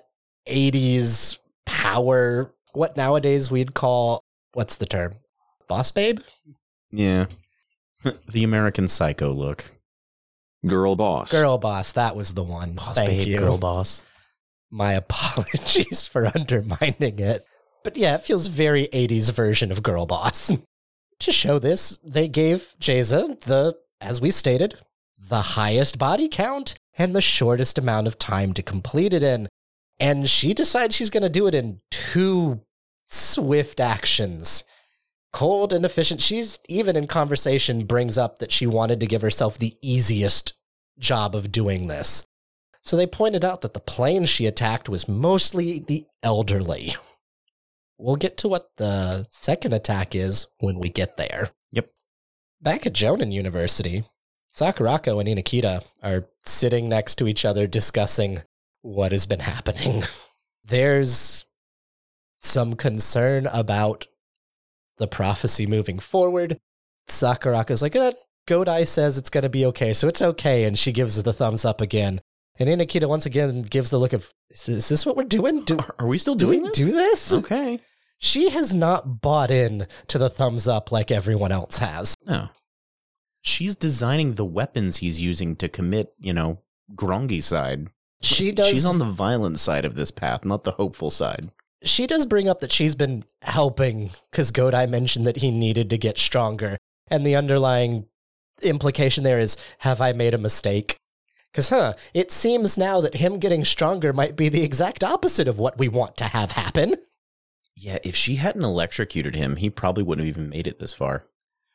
80s power, what nowadays we'd call, what's the term? Boss babe? Yeah. The American Psycho look. Girl boss. Girl boss, that was the one. Boss Thank babe, you. girl boss. My apologies for undermining it. But yeah, it feels very 80s version of girl boss. To show this, they gave Jayza as we stated, the highest body count and the shortest amount of time to complete it in. And she decides she's going to do it in 2 swift actions. Cold and efficient. She's even in conversation brings up that she wanted to give herself the easiest job of doing this. So they pointed out that the plane she attacked was mostly the elderly. We'll get to what the second attack is when we get there. Yep. Back at Jonin University, Sakurako and Inakita are sitting next to each other discussing what has been happening. There's some concern about the prophecy moving forward. Sakurako's like, Godai says it's going to be okay, so it's okay, and she gives the thumbs up again. And Inakita once again gives the look of, is this what we're doing? Are we still doing do this? Okay. She has not bought in to the thumbs up like everyone else has. No. She's designing the weapons he's using to commit, Grongi side. She does. She's on the violent side of this path, not the hopeful side. She does bring up that she's been helping because Godai mentioned that he needed to get stronger. And the underlying implication there is, have I made a mistake? Because, it seems now that him getting stronger might be the exact opposite of what we want to have happen. Yeah, if she hadn't electrocuted him, he probably wouldn't have even made it this far.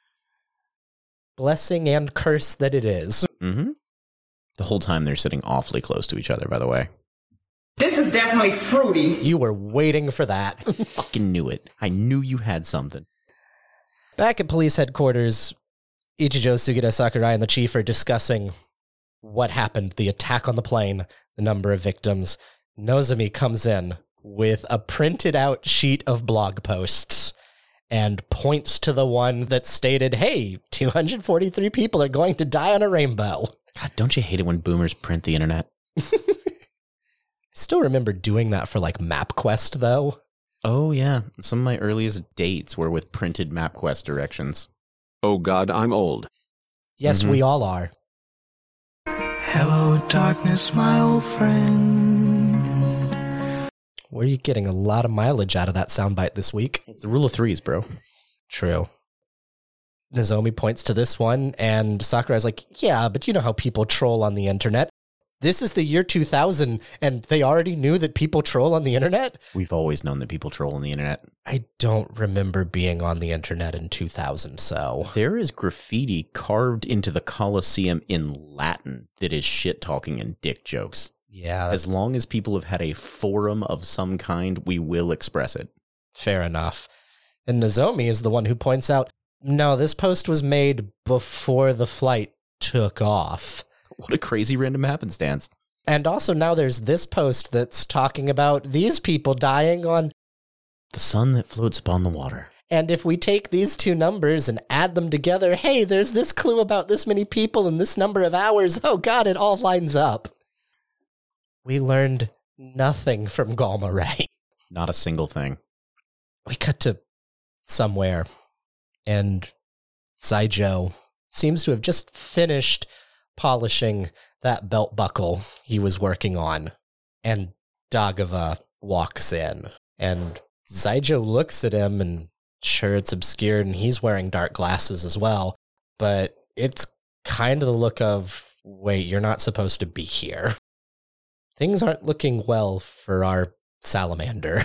Blessing and curse that it is. Mm-hmm. The whole time they're sitting awfully close to each other, by the way. This is definitely fruity. You were waiting for that. Fucking knew it. I knew you had something. Back at police headquarters, Ichijo, Sugita, Sakurai, and the chief are discussing what happened, the attack on the plane, the number of victims. Nozomi comes in with a printed out sheet of blog posts and points to the one that stated, hey, 243 people are going to die on a rainbow. God, don't you hate it when boomers print the internet? I still remember doing that for MapQuest, though. Oh, yeah. Some of my earliest dates were with printed MapQuest directions. Oh God, I'm old. Yes, we all are. Hello, darkness, my old friend. Were you getting a lot of mileage out of that soundbite this week? It's the rule of threes, bro. True. Nozomi points to this one, and Sakurai's like, yeah, but you know how people troll on the internet. This is the year 2000, and they already knew that people troll on the internet? We've always known that people troll on the internet. I don't remember being on the internet in 2000, so... There is graffiti carved into the Colosseum in Latin that is shit-talking and dick jokes. Yeah. As long as people have had a forum of some kind, we will express it. Fair enough. And Nozomi is the one who points out, No, this post was made before the flight took off. What a crazy random happenstance. And also now there's this post that's talking about these people dying on... The sun that floats upon the water. And if we take these two numbers and add them together, hey, there's this clue about this many people and this number of hours. Oh God, it all lines up. We learned nothing from Galma Ray. Not a single thing. We cut to somewhere, and Zaijo seems to have just finished polishing that belt buckle he was working on, and Dagava walks in, and Zaijo looks at him, and sure, it's obscured, and he's wearing dark glasses as well, but it's kind of the look of, wait, you're not supposed to be here. Things aren't looking well for our salamander.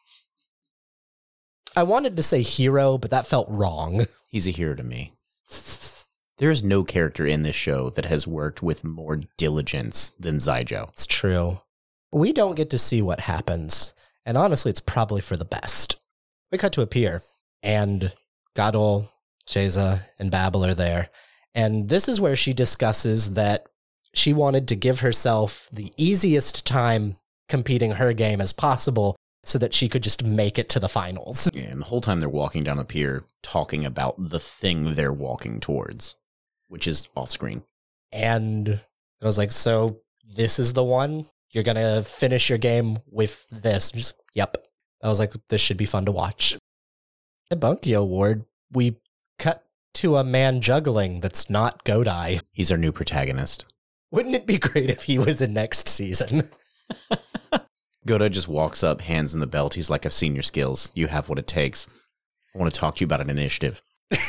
I wanted to say hero, but that felt wrong. He's a hero to me. There's no character in this show that has worked with more diligence than Zaijo. It's true. We don't get to see what happens, and honestly, it's probably for the best. We cut to a pier, and Gadol, Jeza, and Babel are there, and this is where she discusses that she wanted to give herself the easiest time competing her game as possible so that she could just make it to the finals. Yeah, and the whole time they're walking down the pier talking about the thing they're walking towards, which is off screen. And I was like, so this is the one? You're going to finish your game with this? Just, yep. I was like, this should be fun to watch. At Bunkyo Ward, we cut to a man juggling that's not Godai. He's our new protagonist. Wouldn't it be great if he was in next season? Goda just walks up, hands in the belt. He's like, I've seen your skills. You have what it takes. I want to talk to you about an initiative.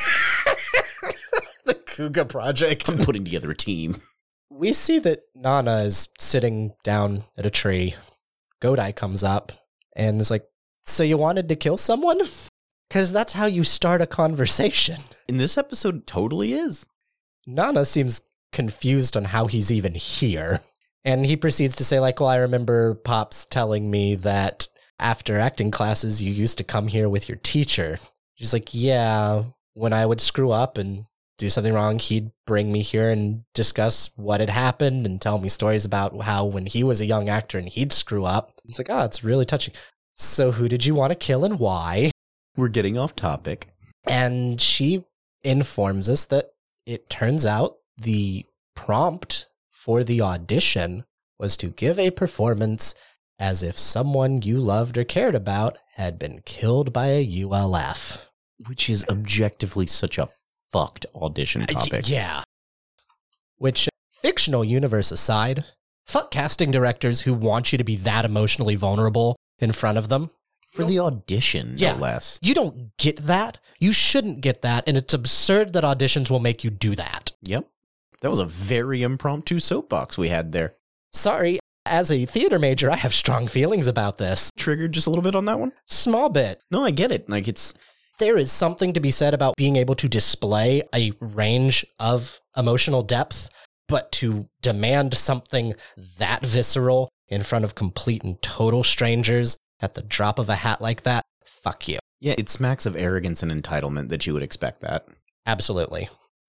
The Kuga Project. I'm putting together a team. We see that Nana is sitting down at a tree. Godai comes up and is like, so you wanted to kill someone? Because that's how you start a conversation. In this episode, it totally is. Nana seems confused on how he's even here. And he proceeds to say, like, well, I remember Pops telling me that after acting classes, you used to come here with your teacher. She's like, yeah, when I would screw up and do something wrong, he'd bring me here and discuss what had happened and tell me stories about how when he was a young actor and he'd screw up. It's like, oh, it's really touching. So who did you want to kill and why? We're getting off topic. And she informs us that it turns out the prompt for the audition was to give a performance as if someone you loved or cared about had been killed by a ULF. Which is objectively such a fucked audition topic. Yeah. Which, fictional universe aside, fuck casting directors who want you to be that emotionally vulnerable in front of them. For the audition, no less. You don't get that. You shouldn't get that, and it's absurd that auditions will make you do that. Yep. That was a very impromptu soapbox we had there. Sorry, as a theater major, I have strong feelings about this. Triggered just a little bit on that one? Small bit. No, I get it. Like, it's... There is something to be said about being able to display a range of emotional depth, but to demand something that visceral in front of complete and total strangers at the drop of a hat like that, fuck you. Yeah, it smacks of arrogance and entitlement that you would expect that. Absolutely.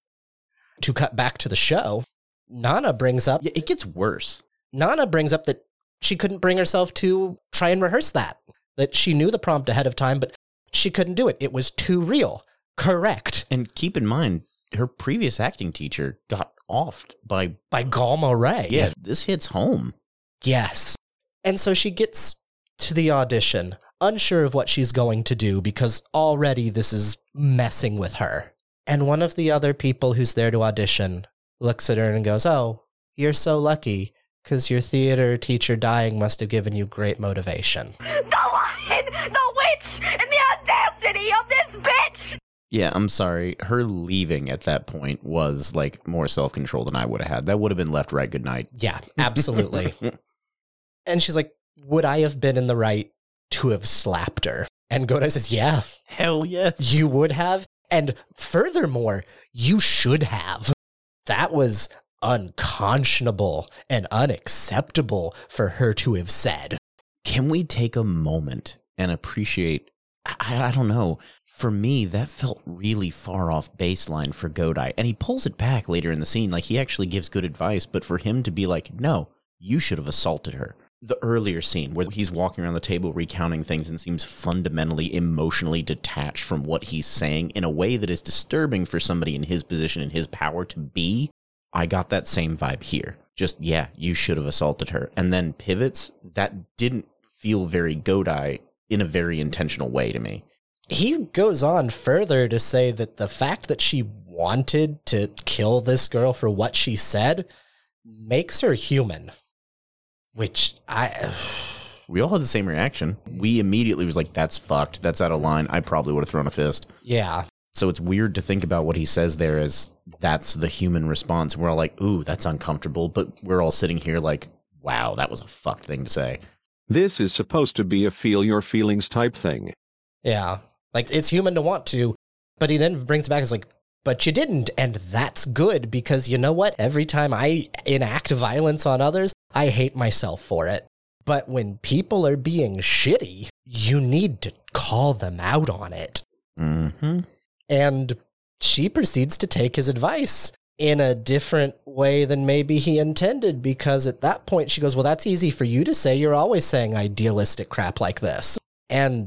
To cut back to the show, Nana brings up... Yeah, it gets worse. Nana brings up that she couldn't bring herself to try and rehearse that. That she knew the prompt ahead of time, but she couldn't do it. It was too real. Correct. And keep in mind, her previous acting teacher got offed by Galma Ray. Yeah, this hits home. Yes. And so she gets to the audition, unsure of what she's going to do because already this is messing with her. And one of the other people who's there to audition looks at her and goes, oh, you're so lucky because your theater teacher dying must have given you great motivation. The lion, the witch, and the audacity of this bitch! Yeah, I'm sorry. Her leaving at that point was like more self-control than I would have had. That would have been left, right, good night. Yeah, absolutely. And she's like, would I have been in the right to have slapped her? And Godai says, yeah. Hell yes. You would have. And furthermore, you should have. That was unconscionable and unacceptable for her to have said. Can we take a moment and appreciate I don't know. For me, that felt really far off baseline for Godai. And he pulls it back later in the scene. Like, he actually gives good advice. But for him to be like, no, you should have assaulted her. The earlier scene where he's walking around the table recounting things and seems fundamentally emotionally detached from what he's saying in a way that is disturbing for somebody in his position and his power to be. I got that same vibe here. Just, yeah, you should have assaulted her. And then pivots, that didn't feel very Godai in a very intentional way to me. He goes on further to say that the fact that she wanted to kill this girl for what she said makes her human. Which we all had the same reaction. We immediately was like, that's fucked. That's out of line. I probably would have thrown a fist. Yeah. So it's weird to think about what he says there as that's the human response. And we're all like, ooh, that's uncomfortable. But we're all sitting here like, wow, that was a fucked thing to say. This is supposed to be a feel your feelings type thing. Yeah. Like, it's human to want to. But he then brings it back as like, but you didn't, and that's good, because you know what? Every time I enact violence on others, I hate myself for it. But when people are being shitty, you need to call them out on it. Mm-hmm. And she proceeds to take his advice in a different way than maybe he intended, because at that point she goes, well, that's easy for you to say. You're always saying idealistic crap like this. And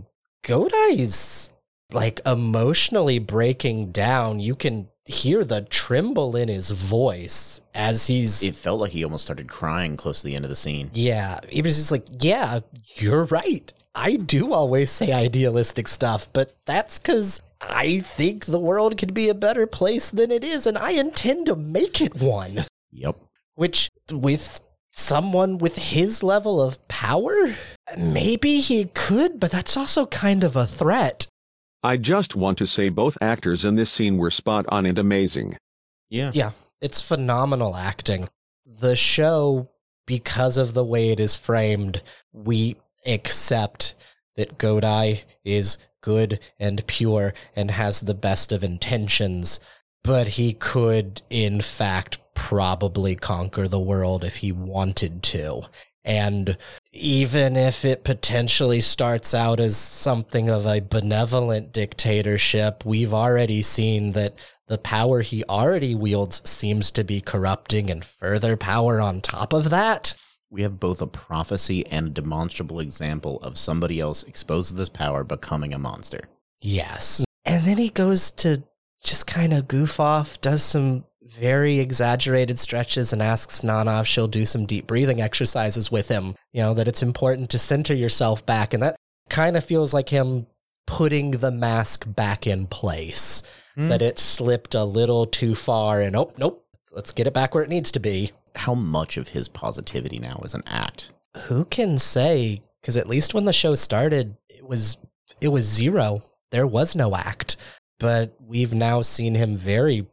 Godai's like emotionally breaking down. You can hear the tremble in his voice as he's... It felt like he almost started crying close to the end of the scene. Yeah. He was just like, yeah, you're right. I do always say idealistic stuff, but that's because I think the world could be a better place than it is, and I intend to make it one. Yep. Which, with someone with his level of power, maybe he could, but that's also kind of a threat. I just want to say both actors in this scene were spot on and amazing. Yeah. Yeah, it's phenomenal acting. The show, because of the way it is framed, we accept that Godai is good and pure and has the best of intentions, but he could, in fact, probably conquer the world if he wanted to. And even if it potentially starts out as something of a benevolent dictatorship, we've already seen that the power he already wields seems to be corrupting, and further power on top of that. We have both a prophecy and a demonstrable example of somebody else exposed to this power becoming a monster. Yes. And then he goes to just kind of goof off, does some very exaggerated stretches, and asks Nana if she'll do some deep breathing exercises with him. You know, that it's important to center yourself back. And that kind of feels like him putting the mask back in place. That it slipped a little too far, and nope, let's get it back where it needs to be. How much of his positivity now is an act? Who can say? Because at least when the show started, it was zero. There was no act. But we've now seen him very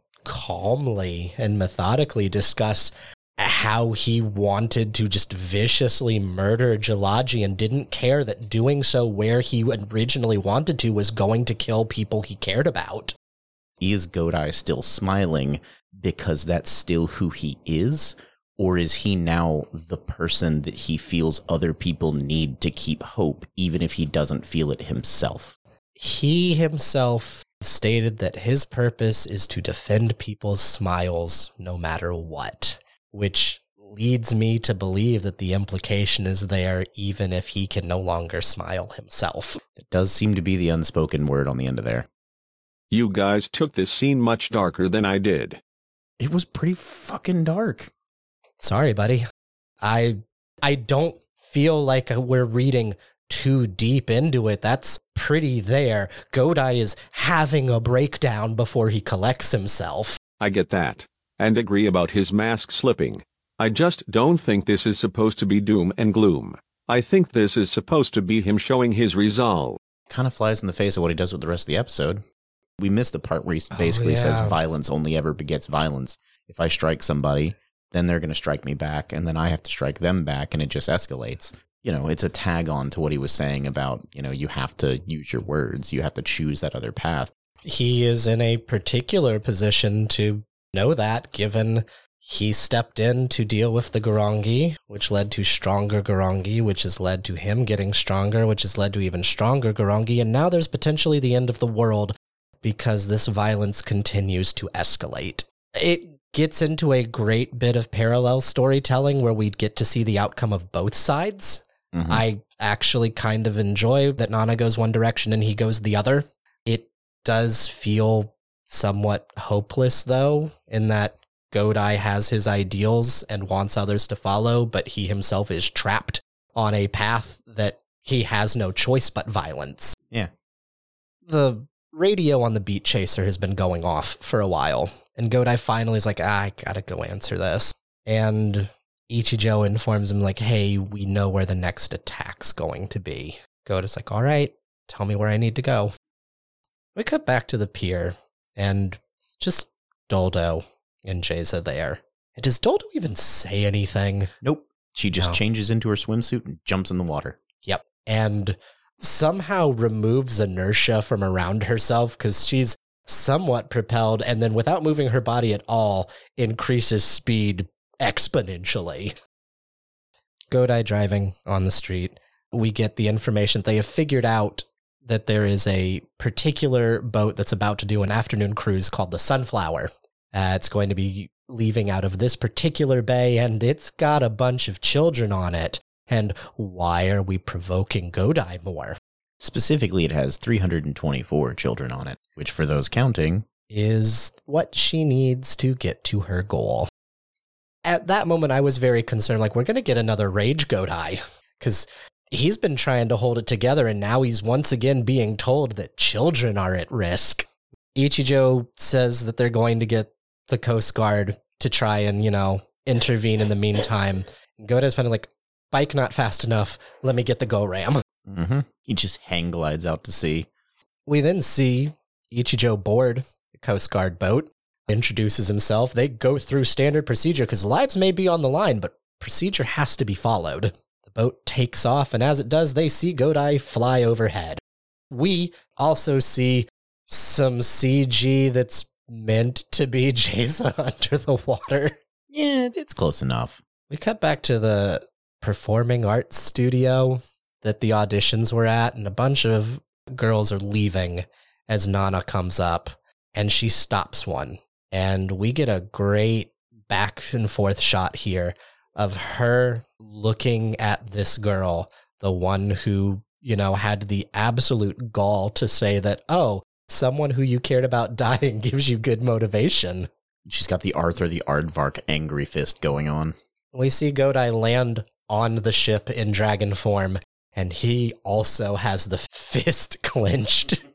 calmly and methodically discuss how he wanted to just viciously murder Jalaji and didn't care that doing so where he originally wanted to was going to kill people he cared about. Is Godai still smiling because that's still who he is? Or is he now the person that he feels other people need to keep hope, even if he doesn't feel it himself? He himself stated that his purpose is to defend people's smiles no matter what, which leads me to believe that the implication is there even if he can no longer smile himself. It does seem to be the unspoken word on the end of there. You guys took this scene much darker than I did. It was pretty fucking dark. Sorry, buddy. I don't feel like we're reading too deep into it. That's pretty there. Godai is having a breakdown before he collects himself. I get that, and agree about his mask slipping. I just don't think this is supposed to be doom and gloom. I think this is supposed to be him showing his resolve. Kind of flies in the face of what he does with the rest of the episode. We missed the part where he basically says violence only ever begets violence. If I strike somebody, then they're going to strike me back, and then I have to strike them back, and it just escalates. You know, it's a tag on to what he was saying about, you know, you have to use your words. You have to choose that other path. He is in a particular position to know that, given He stepped in to deal with the Garangi, which led to stronger Garangi, which has led to him getting stronger, which has led to even stronger Garangi, and now there's potentially the end of the world because this violence continues to escalate. It gets into a great bit of parallel storytelling where we get to see the outcome of both sides. Mm-hmm. I actually kind of enjoy that Nana goes one direction and he goes the other. It does feel somewhat hopeless, though, in that Godai has his ideals and wants others to follow, but he himself is trapped on a path that he has no choice but violence. Yeah. The radio on the Beat Chaser has been going off for a while, and Godai finally is like, I gotta go answer this. And Ichijo informs him, like, hey, we know where the next attack's going to be. Godai's like, all right, tell me where I need to go. We cut back to the pier, and it's just Doldo and Jayza there. And does Doldo even say anything? Nope. She just changes into her swimsuit and jumps in the water. Yep. And somehow removes inertia from around herself because she's somewhat propelled, and then without moving her body at all, increases speed exponentially. Godai driving on the street. We get the information they have figured out that there is a particular boat that's about to do an afternoon cruise called the Sunflower. It's going to be leaving out of this particular bay, and it's got a bunch of children on it. And why are we provoking Godai more? Specifically, it has 324 children on it, which for those counting is what she needs to get to her goal. At that moment, I was very concerned, like, we're going to get another Rage Godai, because he's been trying to hold it together, and now he's once again being told that children are at risk. Ichijo says that they're going to get the Coast Guard to try and, intervene in the meantime. And Godai's kind of like, bike not fast enough, let me get the Go-Ram. Mm-hmm. He just hang glides out to sea. We then see Ichijo board the Coast Guard boat, introduces himself. They go through standard procedure because lives may be on the line, but procedure has to be followed. The boat takes off, and as it does, they see Godai fly overhead. We also see some CG that's meant to be Jayza under the water. Yeah, it's close enough. We cut back to the performing arts studio that the auditions were at, and a bunch of girls are leaving as Nana comes up, and she stops one. And we get a great back and forth shot here of her looking at this girl, the one who, had the absolute gall to say that, oh, someone who you cared about dying gives you good motivation. She's got the Arthur the Aardvark angry fist going on. We see Godai land on the ship in dragon form, and he also has the fist clenched.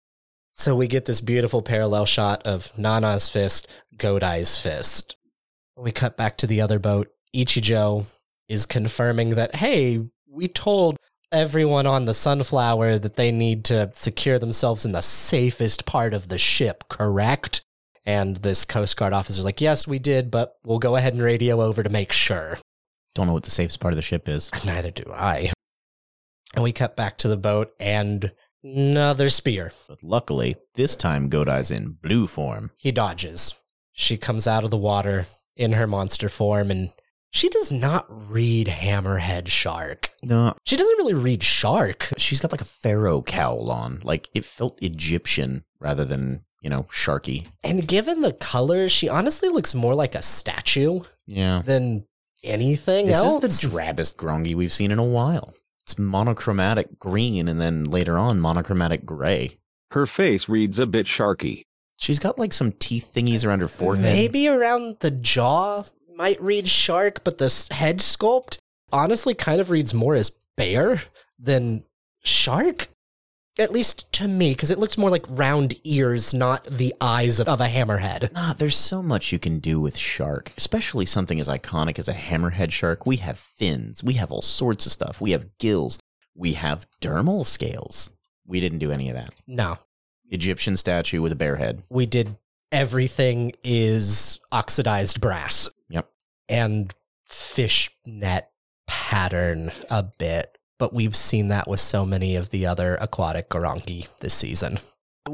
So we get this beautiful parallel shot of Nana's fist, Godai's fist. We cut back to the other boat. Ichijo is confirming that, hey, we told everyone on the Sunflower that they need to secure themselves in the safest part of the ship, correct? And this Coast Guard officer's like, yes, we did, but we'll go ahead and radio over to make sure. Don't know what the safest part of the ship is. Neither do I. And we cut back to the boat, and another spear. But luckily, this time Godai's in blue form. He dodges. She comes out of the water in her monster form, and she does not read Hammerhead Shark. No. She doesn't really read Shark. She's got like a pharaoh cowl on. Like, it felt Egyptian rather than, sharky. And given the color, she honestly looks more like a statue than anything else. This is the drabbest Grongi we've seen in a while. It's monochromatic green and then later on monochromatic gray. Her face reads a bit sharky. She's got like some teeth thingies around her forehead. Maybe around the jaw might read shark, but the head sculpt honestly kind of reads more as bear than shark. At least to me, because it looks more like round ears, not the eyes of a hammerhead. Nah, there's so much you can do with shark, especially something as iconic as a hammerhead shark. We have fins. We have all sorts of stuff. We have gills. We have dermal scales. We didn't do any of that. No. Egyptian statue with a bear head. We did everything is oxidized brass. Yep. And fish net pattern a bit. But we've seen that with so many of the other aquatic Garangi this season. We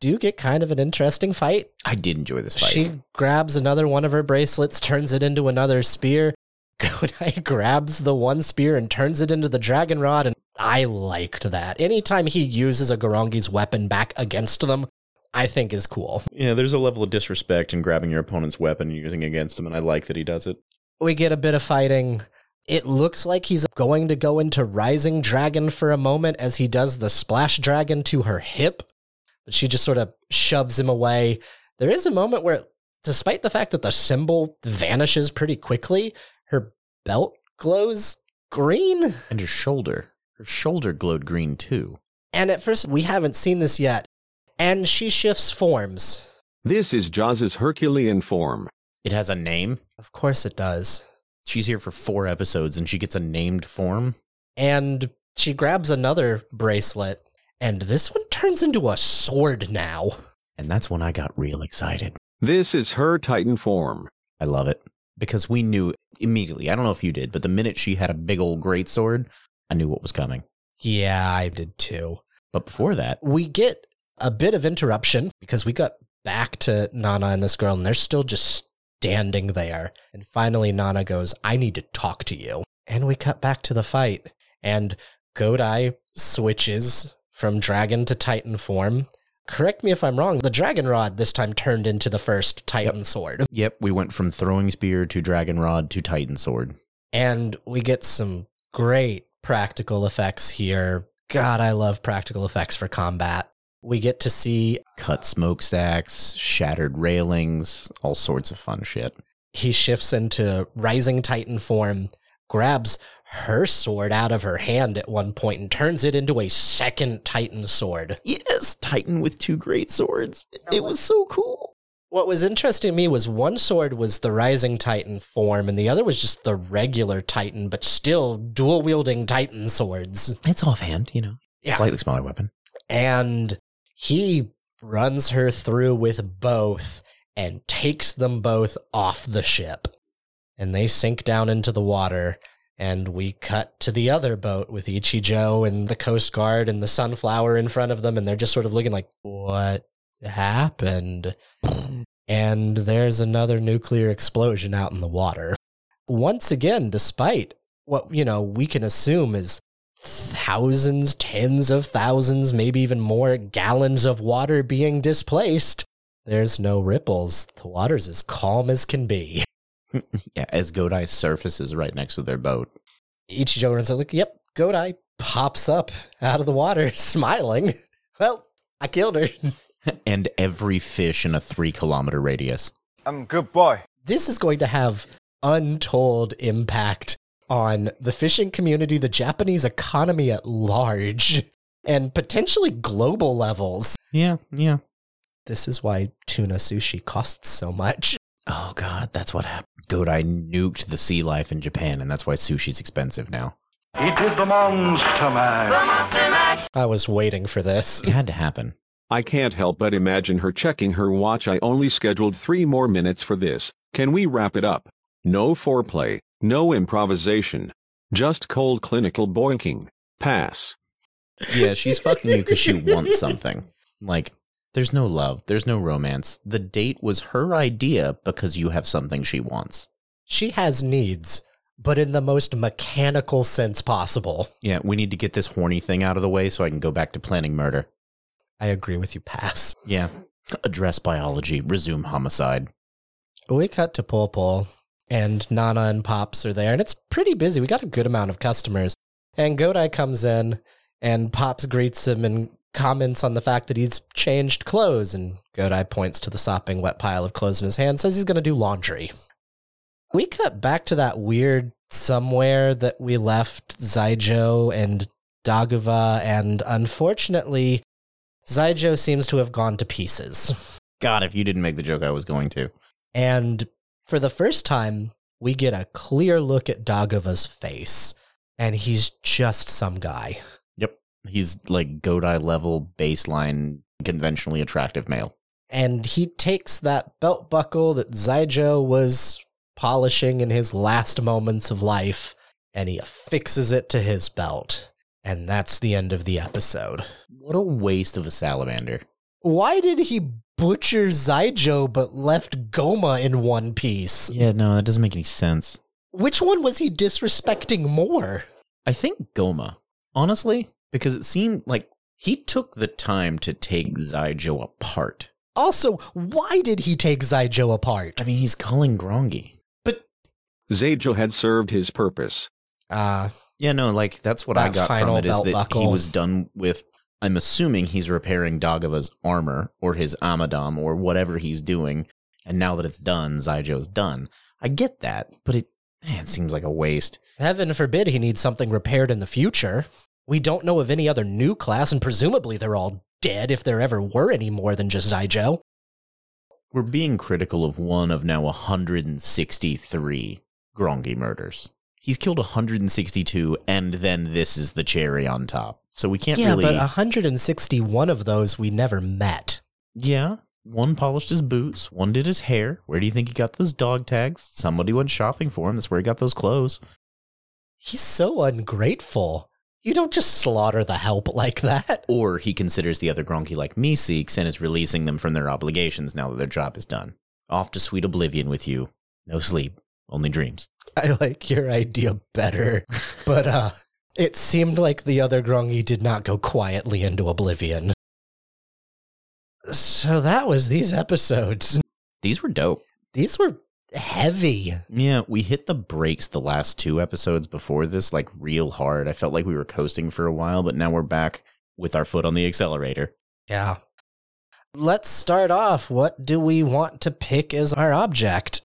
do get kind of an interesting fight. I did enjoy this fight. She grabs another one of her bracelets, turns it into another spear. Godai grabs the one spear and turns it into the dragon rod, and I liked that. Anytime he uses a Gorongi's weapon back against them, I think is cool. Yeah, there's a level of disrespect in grabbing your opponent's weapon and using it against him, and I like that he does it. We get a bit of fighting. It looks like he's going to go into Rising Dragon for a moment as he does the Splash Dragon to her hip, but she just sort of shoves him away. There is a moment where, despite the fact that the symbol vanishes pretty quickly, her belt glows green. And her shoulder glowed green too. And at first, we haven't seen this yet, and she shifts forms. This is Jaws' Herculean form. It has a name? Of course it does. She's here for 4 episodes and she gets a named form? And she grabs another bracelet, and this one turns into a sword now. And that's when I got real excited. This is her Titan form. I love it. Because we knew immediately, I don't know if you did, but the minute she had a big old greatsword, I knew what was coming. Yeah, I did too. But before that, we get a bit of interruption because we got back to Nana and this girl, and they're still just standing there. And finally, Nana goes, I need to talk to you. And we cut back to the fight. And Godai switches from dragon to Titan form. Correct me if I'm wrong, the dragon rod this time turned into the first Titan sword. Yep, we went from throwing spear to dragon rod to Titan sword. And we get some great practical effects here. God, I love practical effects for combat. We get to see cut smokestacks, shattered railings, all sorts of fun shit. He shifts into Rising Titan form, grabs her sword out of her hand at one point and turns it into a second Titan sword. Yes, Titan with 2 great swords. It was so cool. What was interesting to me was one sword was the Rising Titan form and the other was just the regular Titan, but still dual-wielding Titan swords. It's offhand, Yeah. Slightly smaller weapon. And he runs her through with both and takes them both off the ship. And they sink down into the water, and we cut to the other boat with Ichijo and the Coast Guard and the Sunflower in front of them, and they're just sort of looking like, what happened? And there's another nuclear explosion out in the water. Once again, despite what, we can assume is thousands, tens of thousands, maybe even more gallons of water being displaced, there's no ripples. The water's as calm as can be. Yeah, as Godai surfaces right next to their boat. Ichijo runs out like, yep, Godai pops up out of the water, smiling. Well, I killed her. And every fish in a 3-kilometer radius. I'm a good boy. This is going to have untold impact on the fishing community, the Japanese economy at large, and potentially global levels. Yeah. This is why tuna sushi costs so much. Oh, God, that's what happened. Godai nuked the sea life in Japan, and that's why sushi's expensive now. He did the monster mash. I was waiting for this. It had to happen. I can't help but imagine her checking her watch. I only scheduled 3 more minutes for this. Can we wrap it up? No foreplay, no improvisation. Just cold clinical boinking. Pass. Yeah, she's fucking you because she wants something. Like, there's no love, there's no romance. The date was her idea because you have something she wants. She has needs, but in the most mechanical sense possible. Yeah, we need to get this horny thing out of the way so I can go back to planning murder. I agree with you, pass. Yeah. Address biology, resume homicide. We cut to Pol, and Nana and Pops are there, and it's pretty busy. We got a good amount of customers. And Godai comes in, and Pops greets him and comments on the fact that he's changed clothes, and Godai points to the sopping wet pile of clothes in his hand, says he's going to do laundry. We cut back to that weird somewhere that we left Zaijo and Daguva, and unfortunately, Zaijo seems to have gone to pieces. God, if you didn't make the joke, I was going to. And for the first time, we get a clear look at Daguva's face, and he's just some guy. Yep. He's like Godai level baseline, conventionally attractive male. And he takes that belt buckle that Zaijo was polishing in his last moments of life, and he affixes it to his belt. And that's the end of the episode. What a waste of a salamander. Why did he butcher Zaijo but left Goma in one piece? Yeah, no, that doesn't make any sense. Which one was he disrespecting more? I think Goma, honestly, because it seemed like he took the time to take Zaijo apart. Also, why did he take Zaijo apart? I mean, he's calling Grongi. But Zaijo had served his purpose. Yeah, no, like, that's what I That got from final it, is belt that buckle. he was done with, I'm assuming he's repairing Dagava's armor, or his Amadam, or whatever he's doing, and now that it's done, Zaijo's done. I get that, but it seems like a waste. Heaven forbid he needs something repaired in the future. We don't know of any other new class, and presumably they're all dead if there ever were any more than just Zaijo. We're being critical of one of now 163 Grongi murders. He's killed 162, and then this is the cherry on top. So we can't really... Yeah, but 161 of those we never met. Yeah, one polished his boots, one did his hair. Where do you think he got those dog tags? Somebody went shopping for him. That's where he got those clothes. He's so ungrateful. You don't just slaughter the help like that. Or he considers the other Grongi like Meeseeks and is releasing them from their obligations now that their job is done. Off to sweet oblivion with you. No sleep, only dreams. I like your idea better, but it seemed like the other Grongi did not go quietly into oblivion. So that was these episodes. These were dope. These were heavy. Yeah, we hit the brakes the last 2 episodes before this, like, real hard. I felt like we were coasting for a while, but now we're back with our foot on the accelerator. Yeah. Let's start off. What do we want to pick as our object?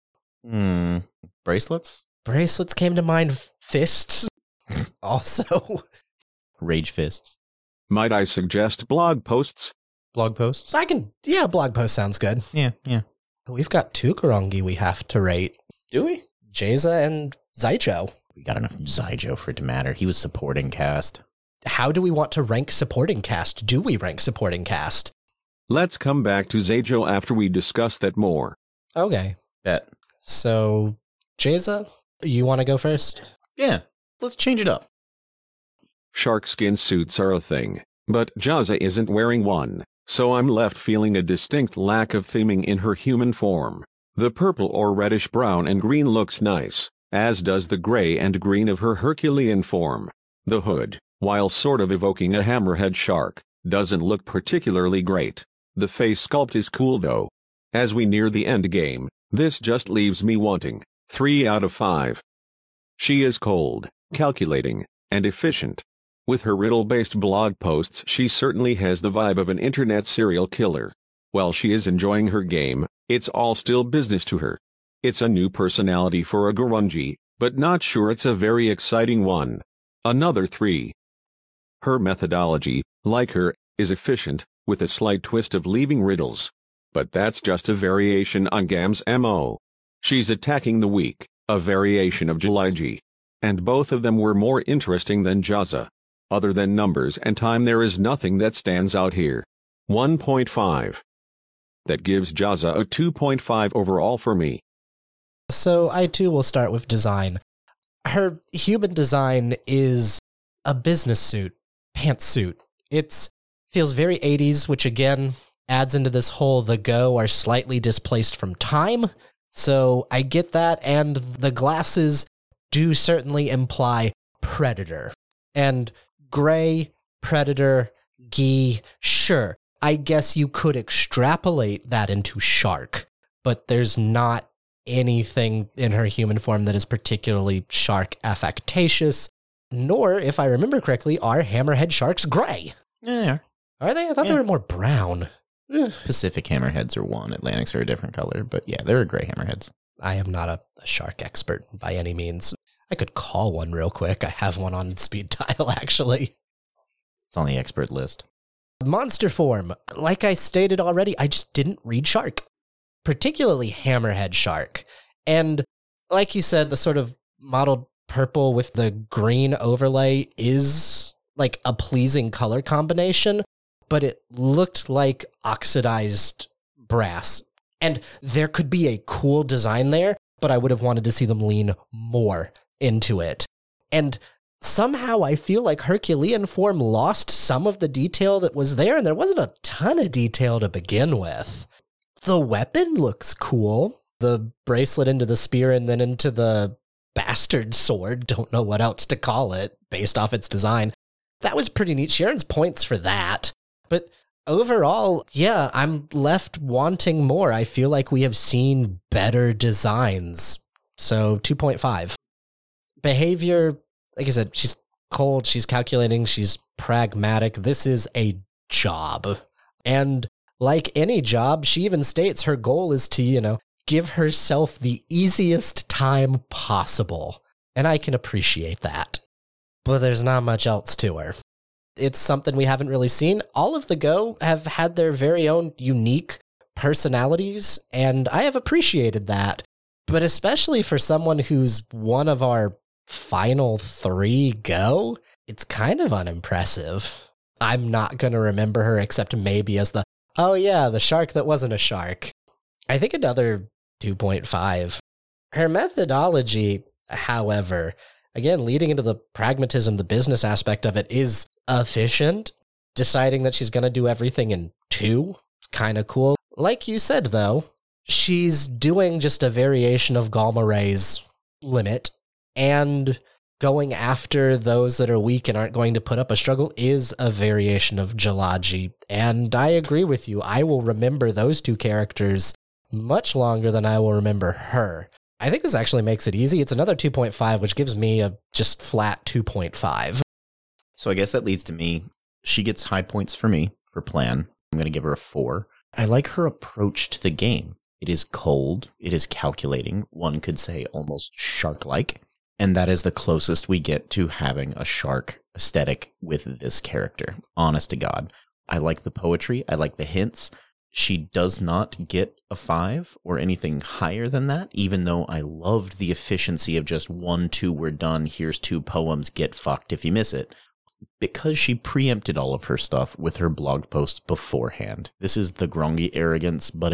Bracelets? Bracelets came to mind. Fists. Also. Rage fists. Might I suggest blog posts? Blog posts? Yeah, blog post sounds good. Yeah. We've got 2 Grongi we have to rate. Do we? Jeza and Zaijo. We got enough Zaijo for it to matter. He was supporting cast. How do we want to rank supporting cast? Do we rank supporting cast? Let's come back to Zaijo after we discuss that more. Okay. Bet. So, Jeza, you want to go first? Yeah, let's change it up. Shark skin suits are a thing, but Jaza isn't wearing one, so I'm left feeling a distinct lack of theming in her human form. The purple or reddish brown and green looks nice, as does the gray and green of her Herculean form. The hood, while sort of evoking a hammerhead shark, doesn't look particularly great. The face sculpt is cool though. As we near the end game, this just leaves me wanting 3 out of 5. She is cold, calculating, and efficient. With her riddle-based blog posts, she certainly has the vibe of an internet serial killer. While she is enjoying her game, it's all still business to her. It's a new personality for a Grongi, but not sure it's a very exciting one. Another 3. Her methodology, like her, is efficient, with a slight twist of leaving riddles. But that's just a variation on Gam's MO. She's attacking the weak, a variation of Jaliji. And both of them were more interesting than Jaza. Other than numbers and time, there is nothing that stands out here. 1.5. That gives Jaza a 2.5 overall for me. So I too will start with design. Her human design is a business suit, pantsuit. It feels very 80s, which again adds into this whole the go are slightly displaced from time. So I get that, and the glasses do certainly imply predator. And gray, predator, gi, sure, I guess you could extrapolate that into shark, but there's not anything in her human form that is particularly shark affectatious, nor, if I remember correctly, are hammerhead sharks gray. Yeah. Are they? I thought they were more brown. Pacific hammerheads are one. Atlantics are a different color, but yeah, they're gray hammerheads. I am not a shark expert by any means. I could call one real quick. I have one on speed dial, actually. It's on the expert list. Monster form. Like I stated already, I just didn't read shark, particularly hammerhead shark. And like you said, the sort of mottled purple with the green overlay is like a pleasing color combination, but it looked like oxidized brass. And there could be a cool design there, but I would have wanted to see them lean more into it. And somehow I feel like Herculean form lost some of the detail that was there, and there wasn't a ton of detail to begin with. The weapon looks cool. The bracelet into the spear and then into the bastard sword. Don't know what else to call it based off its design. That was pretty neat. She earns points for that. But overall, yeah, I'm left wanting more. I feel like we have seen better designs. So 2.5. Behavior, like I said, she's cold, she's calculating, she's pragmatic. This is a job. And like any job, she even states her goal is to, give herself the easiest time possible. And I can appreciate that. But there's not much else to her. It's something we haven't really seen. All of the Go have had their very own unique personalities, and I have appreciated that. But especially for someone who's one of our final 3 Go, it's kind of unimpressive. I'm not going to remember her except maybe as the shark that wasn't a shark. I think another 2.5. Her methodology, however, again, leading into the pragmatism, the business aspect of it, is efficient. Deciding that she's going to do everything in 2, kind of cool. Like you said, though, she's doing just a variation of Galmaray's limit, and going after those that are weak and aren't going to put up a struggle is a variation of Jalaji. And I agree with you. I will remember those 2 characters much longer than I will remember her. I think this actually makes it easy. It's another 2.5, which gives me a just flat 2.5. So I guess that leads to me. She gets high points for me for plan. I'm going to give her a 4. I like her approach to the game. It is cold. It is calculating. One could say almost shark-like. And that is the closest we get to having a shark aesthetic with this character. Honest to God. I like the poetry. I like the hints. She does not get a 5 or anything higher than that, even though I loved the efficiency of just 1, 2, we're done, here's 2 poems, get fucked if you miss it. Because she preempted all of her stuff with her blog posts beforehand. This is the Grongi arrogance, but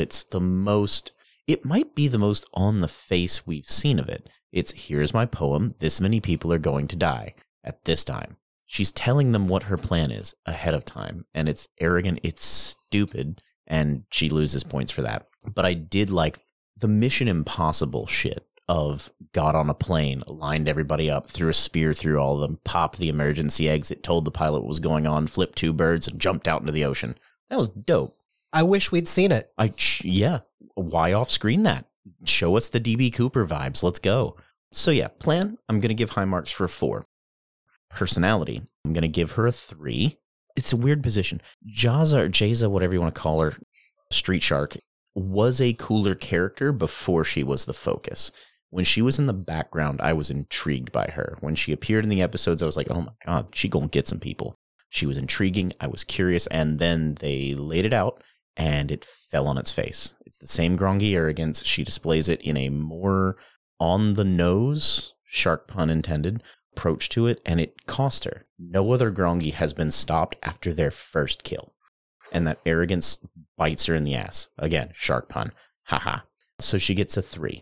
it might be the most on the face we've seen of it. It's, here's my poem, this many people are going to die at this time. She's telling them what her plan is ahead of time, and it's arrogant, it's stupid, and she loses points for that. But I did like the Mission Impossible shit of got on a plane, lined everybody up, threw a spear through all of them, popped the emergency exit, told the pilot what was going on, flipped 2 birds, and jumped out into the ocean. That was dope. I wish we'd seen it. Yeah. Why off screen that? Show us the DB Cooper vibes. Let's go. So yeah, plan, I'm going to give high marks for a 4. Personality, I'm going to give her a 3. It's a weird position. Jaza, whatever you want to call her, Street Shark, was a cooler character before she was the focus. When she was in the background, I was intrigued by her. When she appeared in the episodes, I was like, oh my God, she gonna get some people. She was intriguing, I was curious, and then they laid it out, and it fell on its face. It's the same Grongi arrogance. She displays it in a more on-the-nose, shark pun intended, approach to it, and it cost her. No other Grongi has been stopped after their first kill. And that arrogance bites her in the ass. Again, shark pun. Haha. So she gets a 3.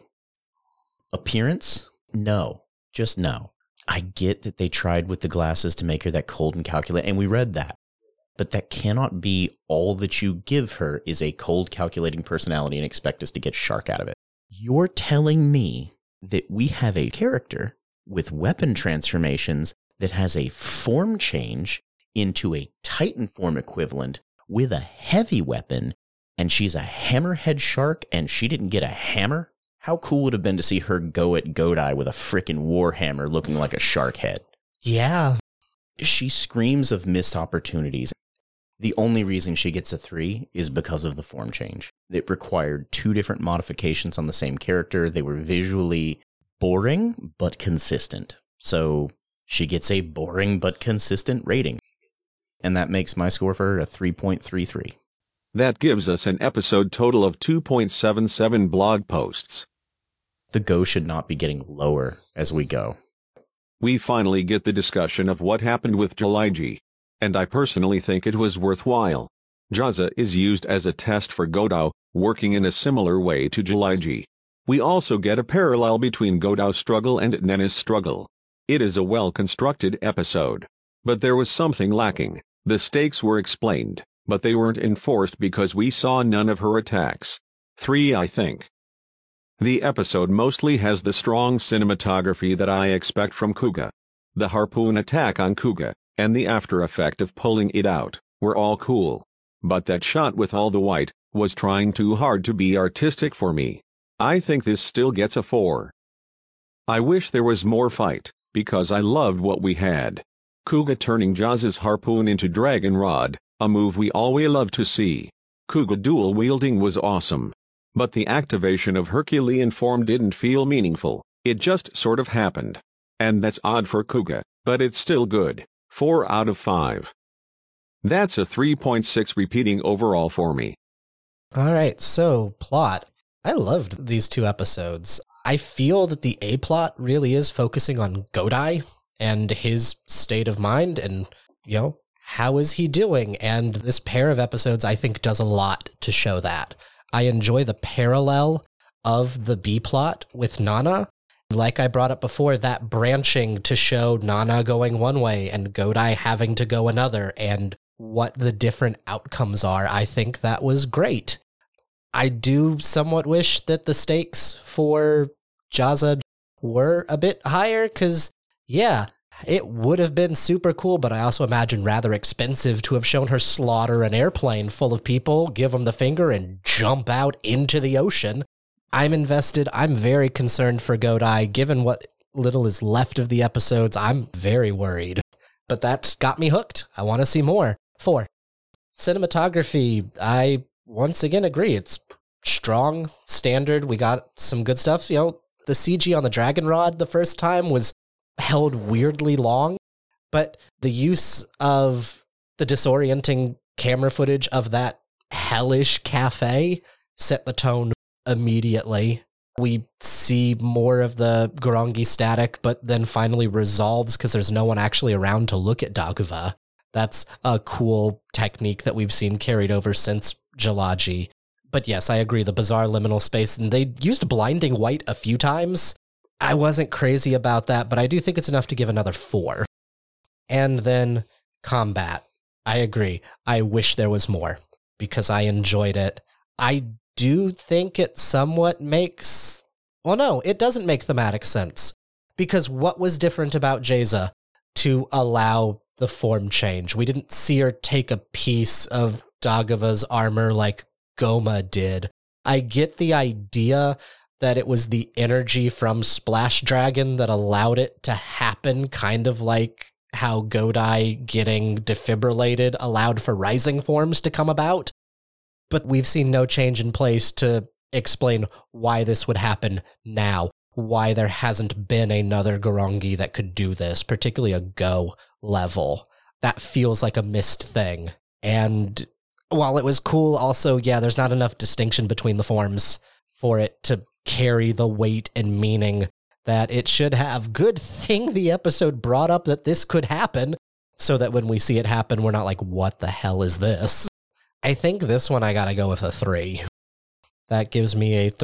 Appearance? No. Just no. I get that they tried with the glasses to make her that cold and calculating, and we read that. But that cannot be all that you give her is a cold, calculating personality and expect us to get shark out of it. You're telling me that we have a character with weapon transformations that has a form change into a Titan form equivalent with a heavy weapon, and she's a hammerhead shark and she didn't get a hammer? How cool would it have been to see her go at Godai with a frickin' warhammer looking like a shark head? Yeah. She screams of missed opportunities. The only reason she gets a 3 is because of the form change. It required 2 different modifications on the same character. They were visually boring, but consistent. So she gets a boring but consistent rating. And that makes my score for her a 3.33. That gives us an episode total of 2.77 blog posts. The Go should not be getting lower as we go. We finally get the discussion of what happened with Jalaji. And I personally think it was worthwhile. Jaza is used as a test for Godao, working in a similar way to Jalaji. We also get a parallel between Godao's struggle and Nena's struggle. It is a well-constructed episode. But there was something lacking. The stakes were explained, but they weren't enforced because we saw none of her attacks. 3, I think. The episode mostly has the strong cinematography that I expect from Kuga. The harpoon attack on Kuga, and the after effect of pulling it out, were all cool. But that shot with all the white, was trying too hard to be artistic for me. I think this still gets a 4. I wish there was more fight, because I loved what we had. Kuga turning Jaza's harpoon into Dragon Rod, a move we always love to see. Kuga dual wielding was awesome. But the activation of Herculean form didn't feel meaningful, it just sort of happened. And that's odd for Kuga, but it's still good. 4 out of 5. That's a 3.6 repeating overall for me. Alright, so plot. I loved these 2 episodes. I feel that the A-plot really is focusing on Godai and his state of mind and, how is he doing? And this pair of episodes, I think, does a lot to show that. I enjoy the parallel of the B-plot with Nana. Like I brought up before, that branching to show Nana going one way and Godai having to go another and what the different outcomes are, I think that was great. I do somewhat wish that the stakes for Jaza were a bit higher, because, it would have been super cool, but I also imagine rather expensive to have shown her slaughter an airplane full of people, give them the finger, and jump out into the ocean. I'm invested. I'm very concerned for Godai. Given what little is left of the episodes, I'm very worried. But that's got me hooked. I want to see more. 4. Cinematography, I once again agree. It's strong, standard. We got some good stuff. The CG on the Dragon Rod the first time was held weirdly long, but the use of the disorienting camera footage of that hellish cafe set the tone immediately. We see more of the Gorongi static, but then finally resolves because there's no one actually around to look at Daguva. That's a cool technique that we've seen carried over since Jalaji. But yes, I agree, the bizarre liminal space, and they used blinding white a few times. I wasn't crazy about that, but I do think it's enough to give another 4. And then combat. I agree. I wish there was more, because I enjoyed it. I do think it somewhat makes... Well, no, it doesn't make thematic sense. Because what was different about Jaza to allow the form change? We didn't see her take a piece of Daguva's armor like Goma did. I get the idea that it was the energy from Splash Dragon that allowed it to happen, kind of like how Godai getting defibrillated allowed for rising forms to come about. But we've seen no change in place to explain why this would happen now, why there hasn't been another Gorongi that could do this, particularly a Go level. That feels like a missed thing. And while it was cool, also, there's not enough distinction between the forms for it to carry the weight and meaning that it should have. Good thing the episode brought up that this could happen, so that when we see it happen, we're not like, what the hell is this? I think this one I gotta go with a 3. That gives me a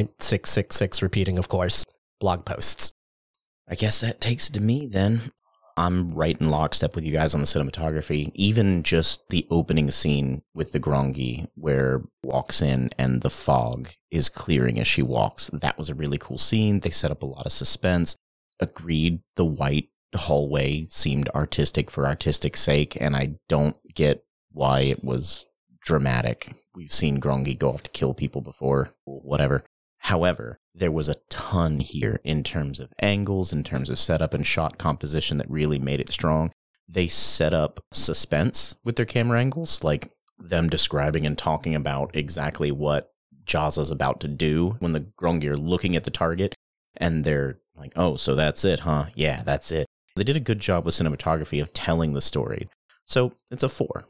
3.666 repeating, of course, blog posts. I guess that takes it to me then. I'm right in lockstep with you guys on the cinematography. Even just the opening scene with the Gorongi where walks in and the fog is clearing as she walks. That was a really cool scene. They set up a lot of suspense. Agreed, the white hallway seemed artistic for artistic's sake, and I don't get why it was dramatic. We've seen Gorongi go off to kill people before, whatever. However, there was a ton here in terms of angles, in terms of setup and shot composition that really made it strong. They set up suspense with their camera angles, like them describing and talking about exactly what Jaza's about to do when the Gorongi are looking at the target, and they're like, oh, so that's it, huh? Yeah, that's it. They did a good job with cinematography of telling the story. So it's a 4.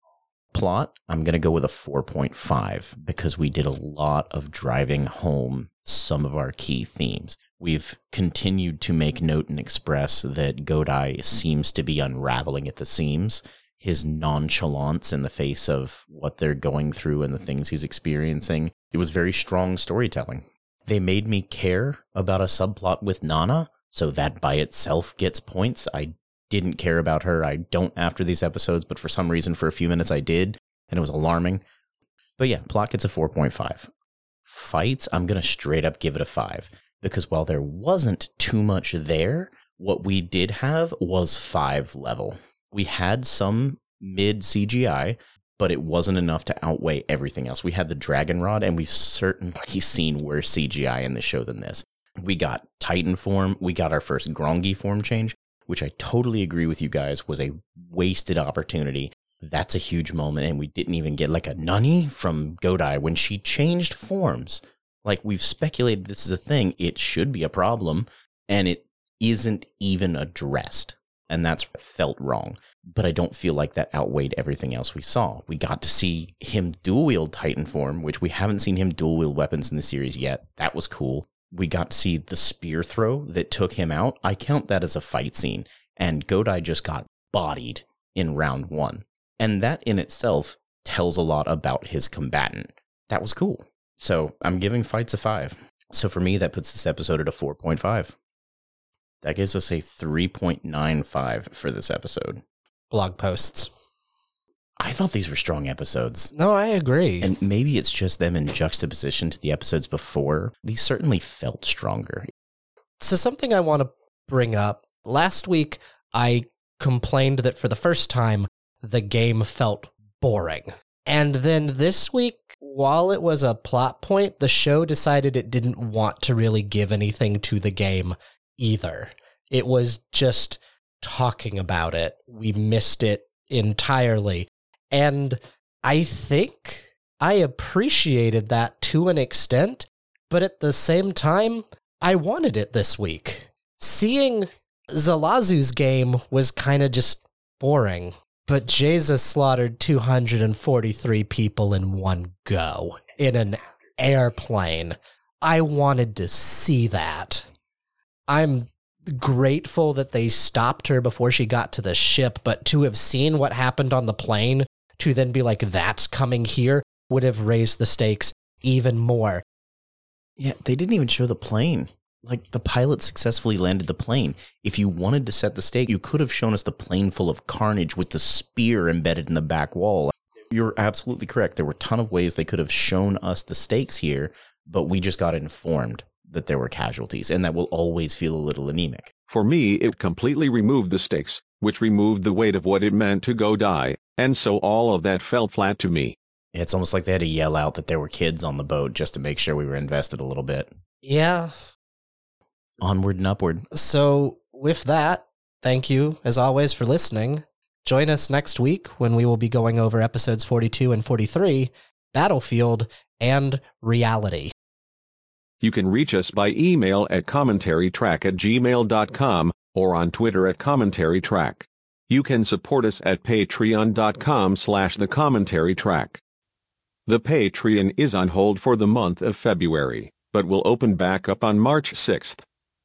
Plot, I'm going to go with a 4.5 because we did a lot of driving home some of our key themes. We've continued to make note and express that Godai seems to be unraveling at the seams. His nonchalance in the face of what they're going through and the things he's experiencing. It was very strong storytelling. They made me care about a subplot with Nana, So that by itself gets points. I didn't care about her. I don't after these episodes, but for some reason, for a few minutes I did, and it was alarming. But yeah, plot gets a 4.5. Fights, I'm going to straight up give it a 5. Because while there wasn't too much there, what we did have was 5 level. We had some mid CGI, but it wasn't enough to outweigh everything else. We had the Dragon Rod, and we've certainly seen worse CGI in the show than this. We got Titan form, we got our first Grongi form change, which I totally agree with you guys was a wasted opportunity. That's a huge moment, and we didn't even get like a Nani from Godai when she changed forms. Like, we've speculated this is a thing, it should be a problem, and it isn't even addressed. And that's felt wrong. But I don't feel like that outweighed everything else we saw. We got to see him dual-wield Titan form, which we haven't seen him dual-wield weapons in the series yet. That was cool. We got to see the spear throw that took him out. I count that as a fight scene. And Godai just got bodied in round 1. And that in itself tells a lot about his combatant. That was cool. So I'm giving fights a 5. So for me, that puts this episode at a 4.5. That gives us a 3.95 for this episode. Blog posts. I thought these were strong episodes. No, I agree. And maybe it's just them in juxtaposition to the episodes before. These certainly felt stronger. So something I want to bring up. Last week, I complained that for the first time, the game felt boring. And then this week, while it was a plot point, the show decided it didn't want to really give anything to the game either. It was just talking about it. We missed it entirely. And I think I appreciated that to an extent, but at the same time, I wanted it this week. Seeing Zalazu's game was kind of just boring, but Jesus slaughtered 243 people in one go in an airplane. I wanted to see that. I'm grateful that they stopped her before she got to the ship, but to have seen what happened on the plane, to then be like, that's coming here, would have raised the stakes even more. Yeah, they didn't even show the plane. Like, the pilot successfully landed the plane. If you wanted to set the stake, you could have shown us the plane full of carnage with the spear embedded in the back wall. You're absolutely correct. There were a ton of ways they could have shown us the stakes here, but we just got informed that there were casualties, and that will always feel a little anemic. For me, it completely removed the stakes, which removed the weight of what it meant to Godai, and so all of that fell flat to me. It's almost like they had to yell out that there were kids on the boat just to make sure we were invested a little bit. Yeah. Onward and upward. So with that, thank you, as always, for listening. Join us next week when we will be going over episodes 42 and 43, Battlefield and Reality. You can reach us by email at commentarytrack@gmail.com or on Twitter at commentarytrack. You can support us at patreon.com/thecommentary_track. The Patreon is on hold for the month of February, but will open back up on March 6th.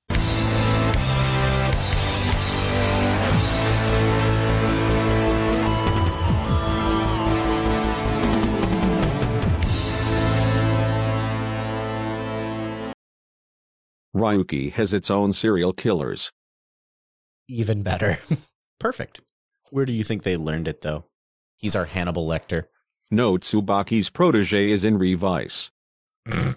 Ryuki has its own serial killers. Even better. Perfect. Where do you think they learned it, though? He's our Hannibal Lecter. No, Tsubaki's protege is in Revice.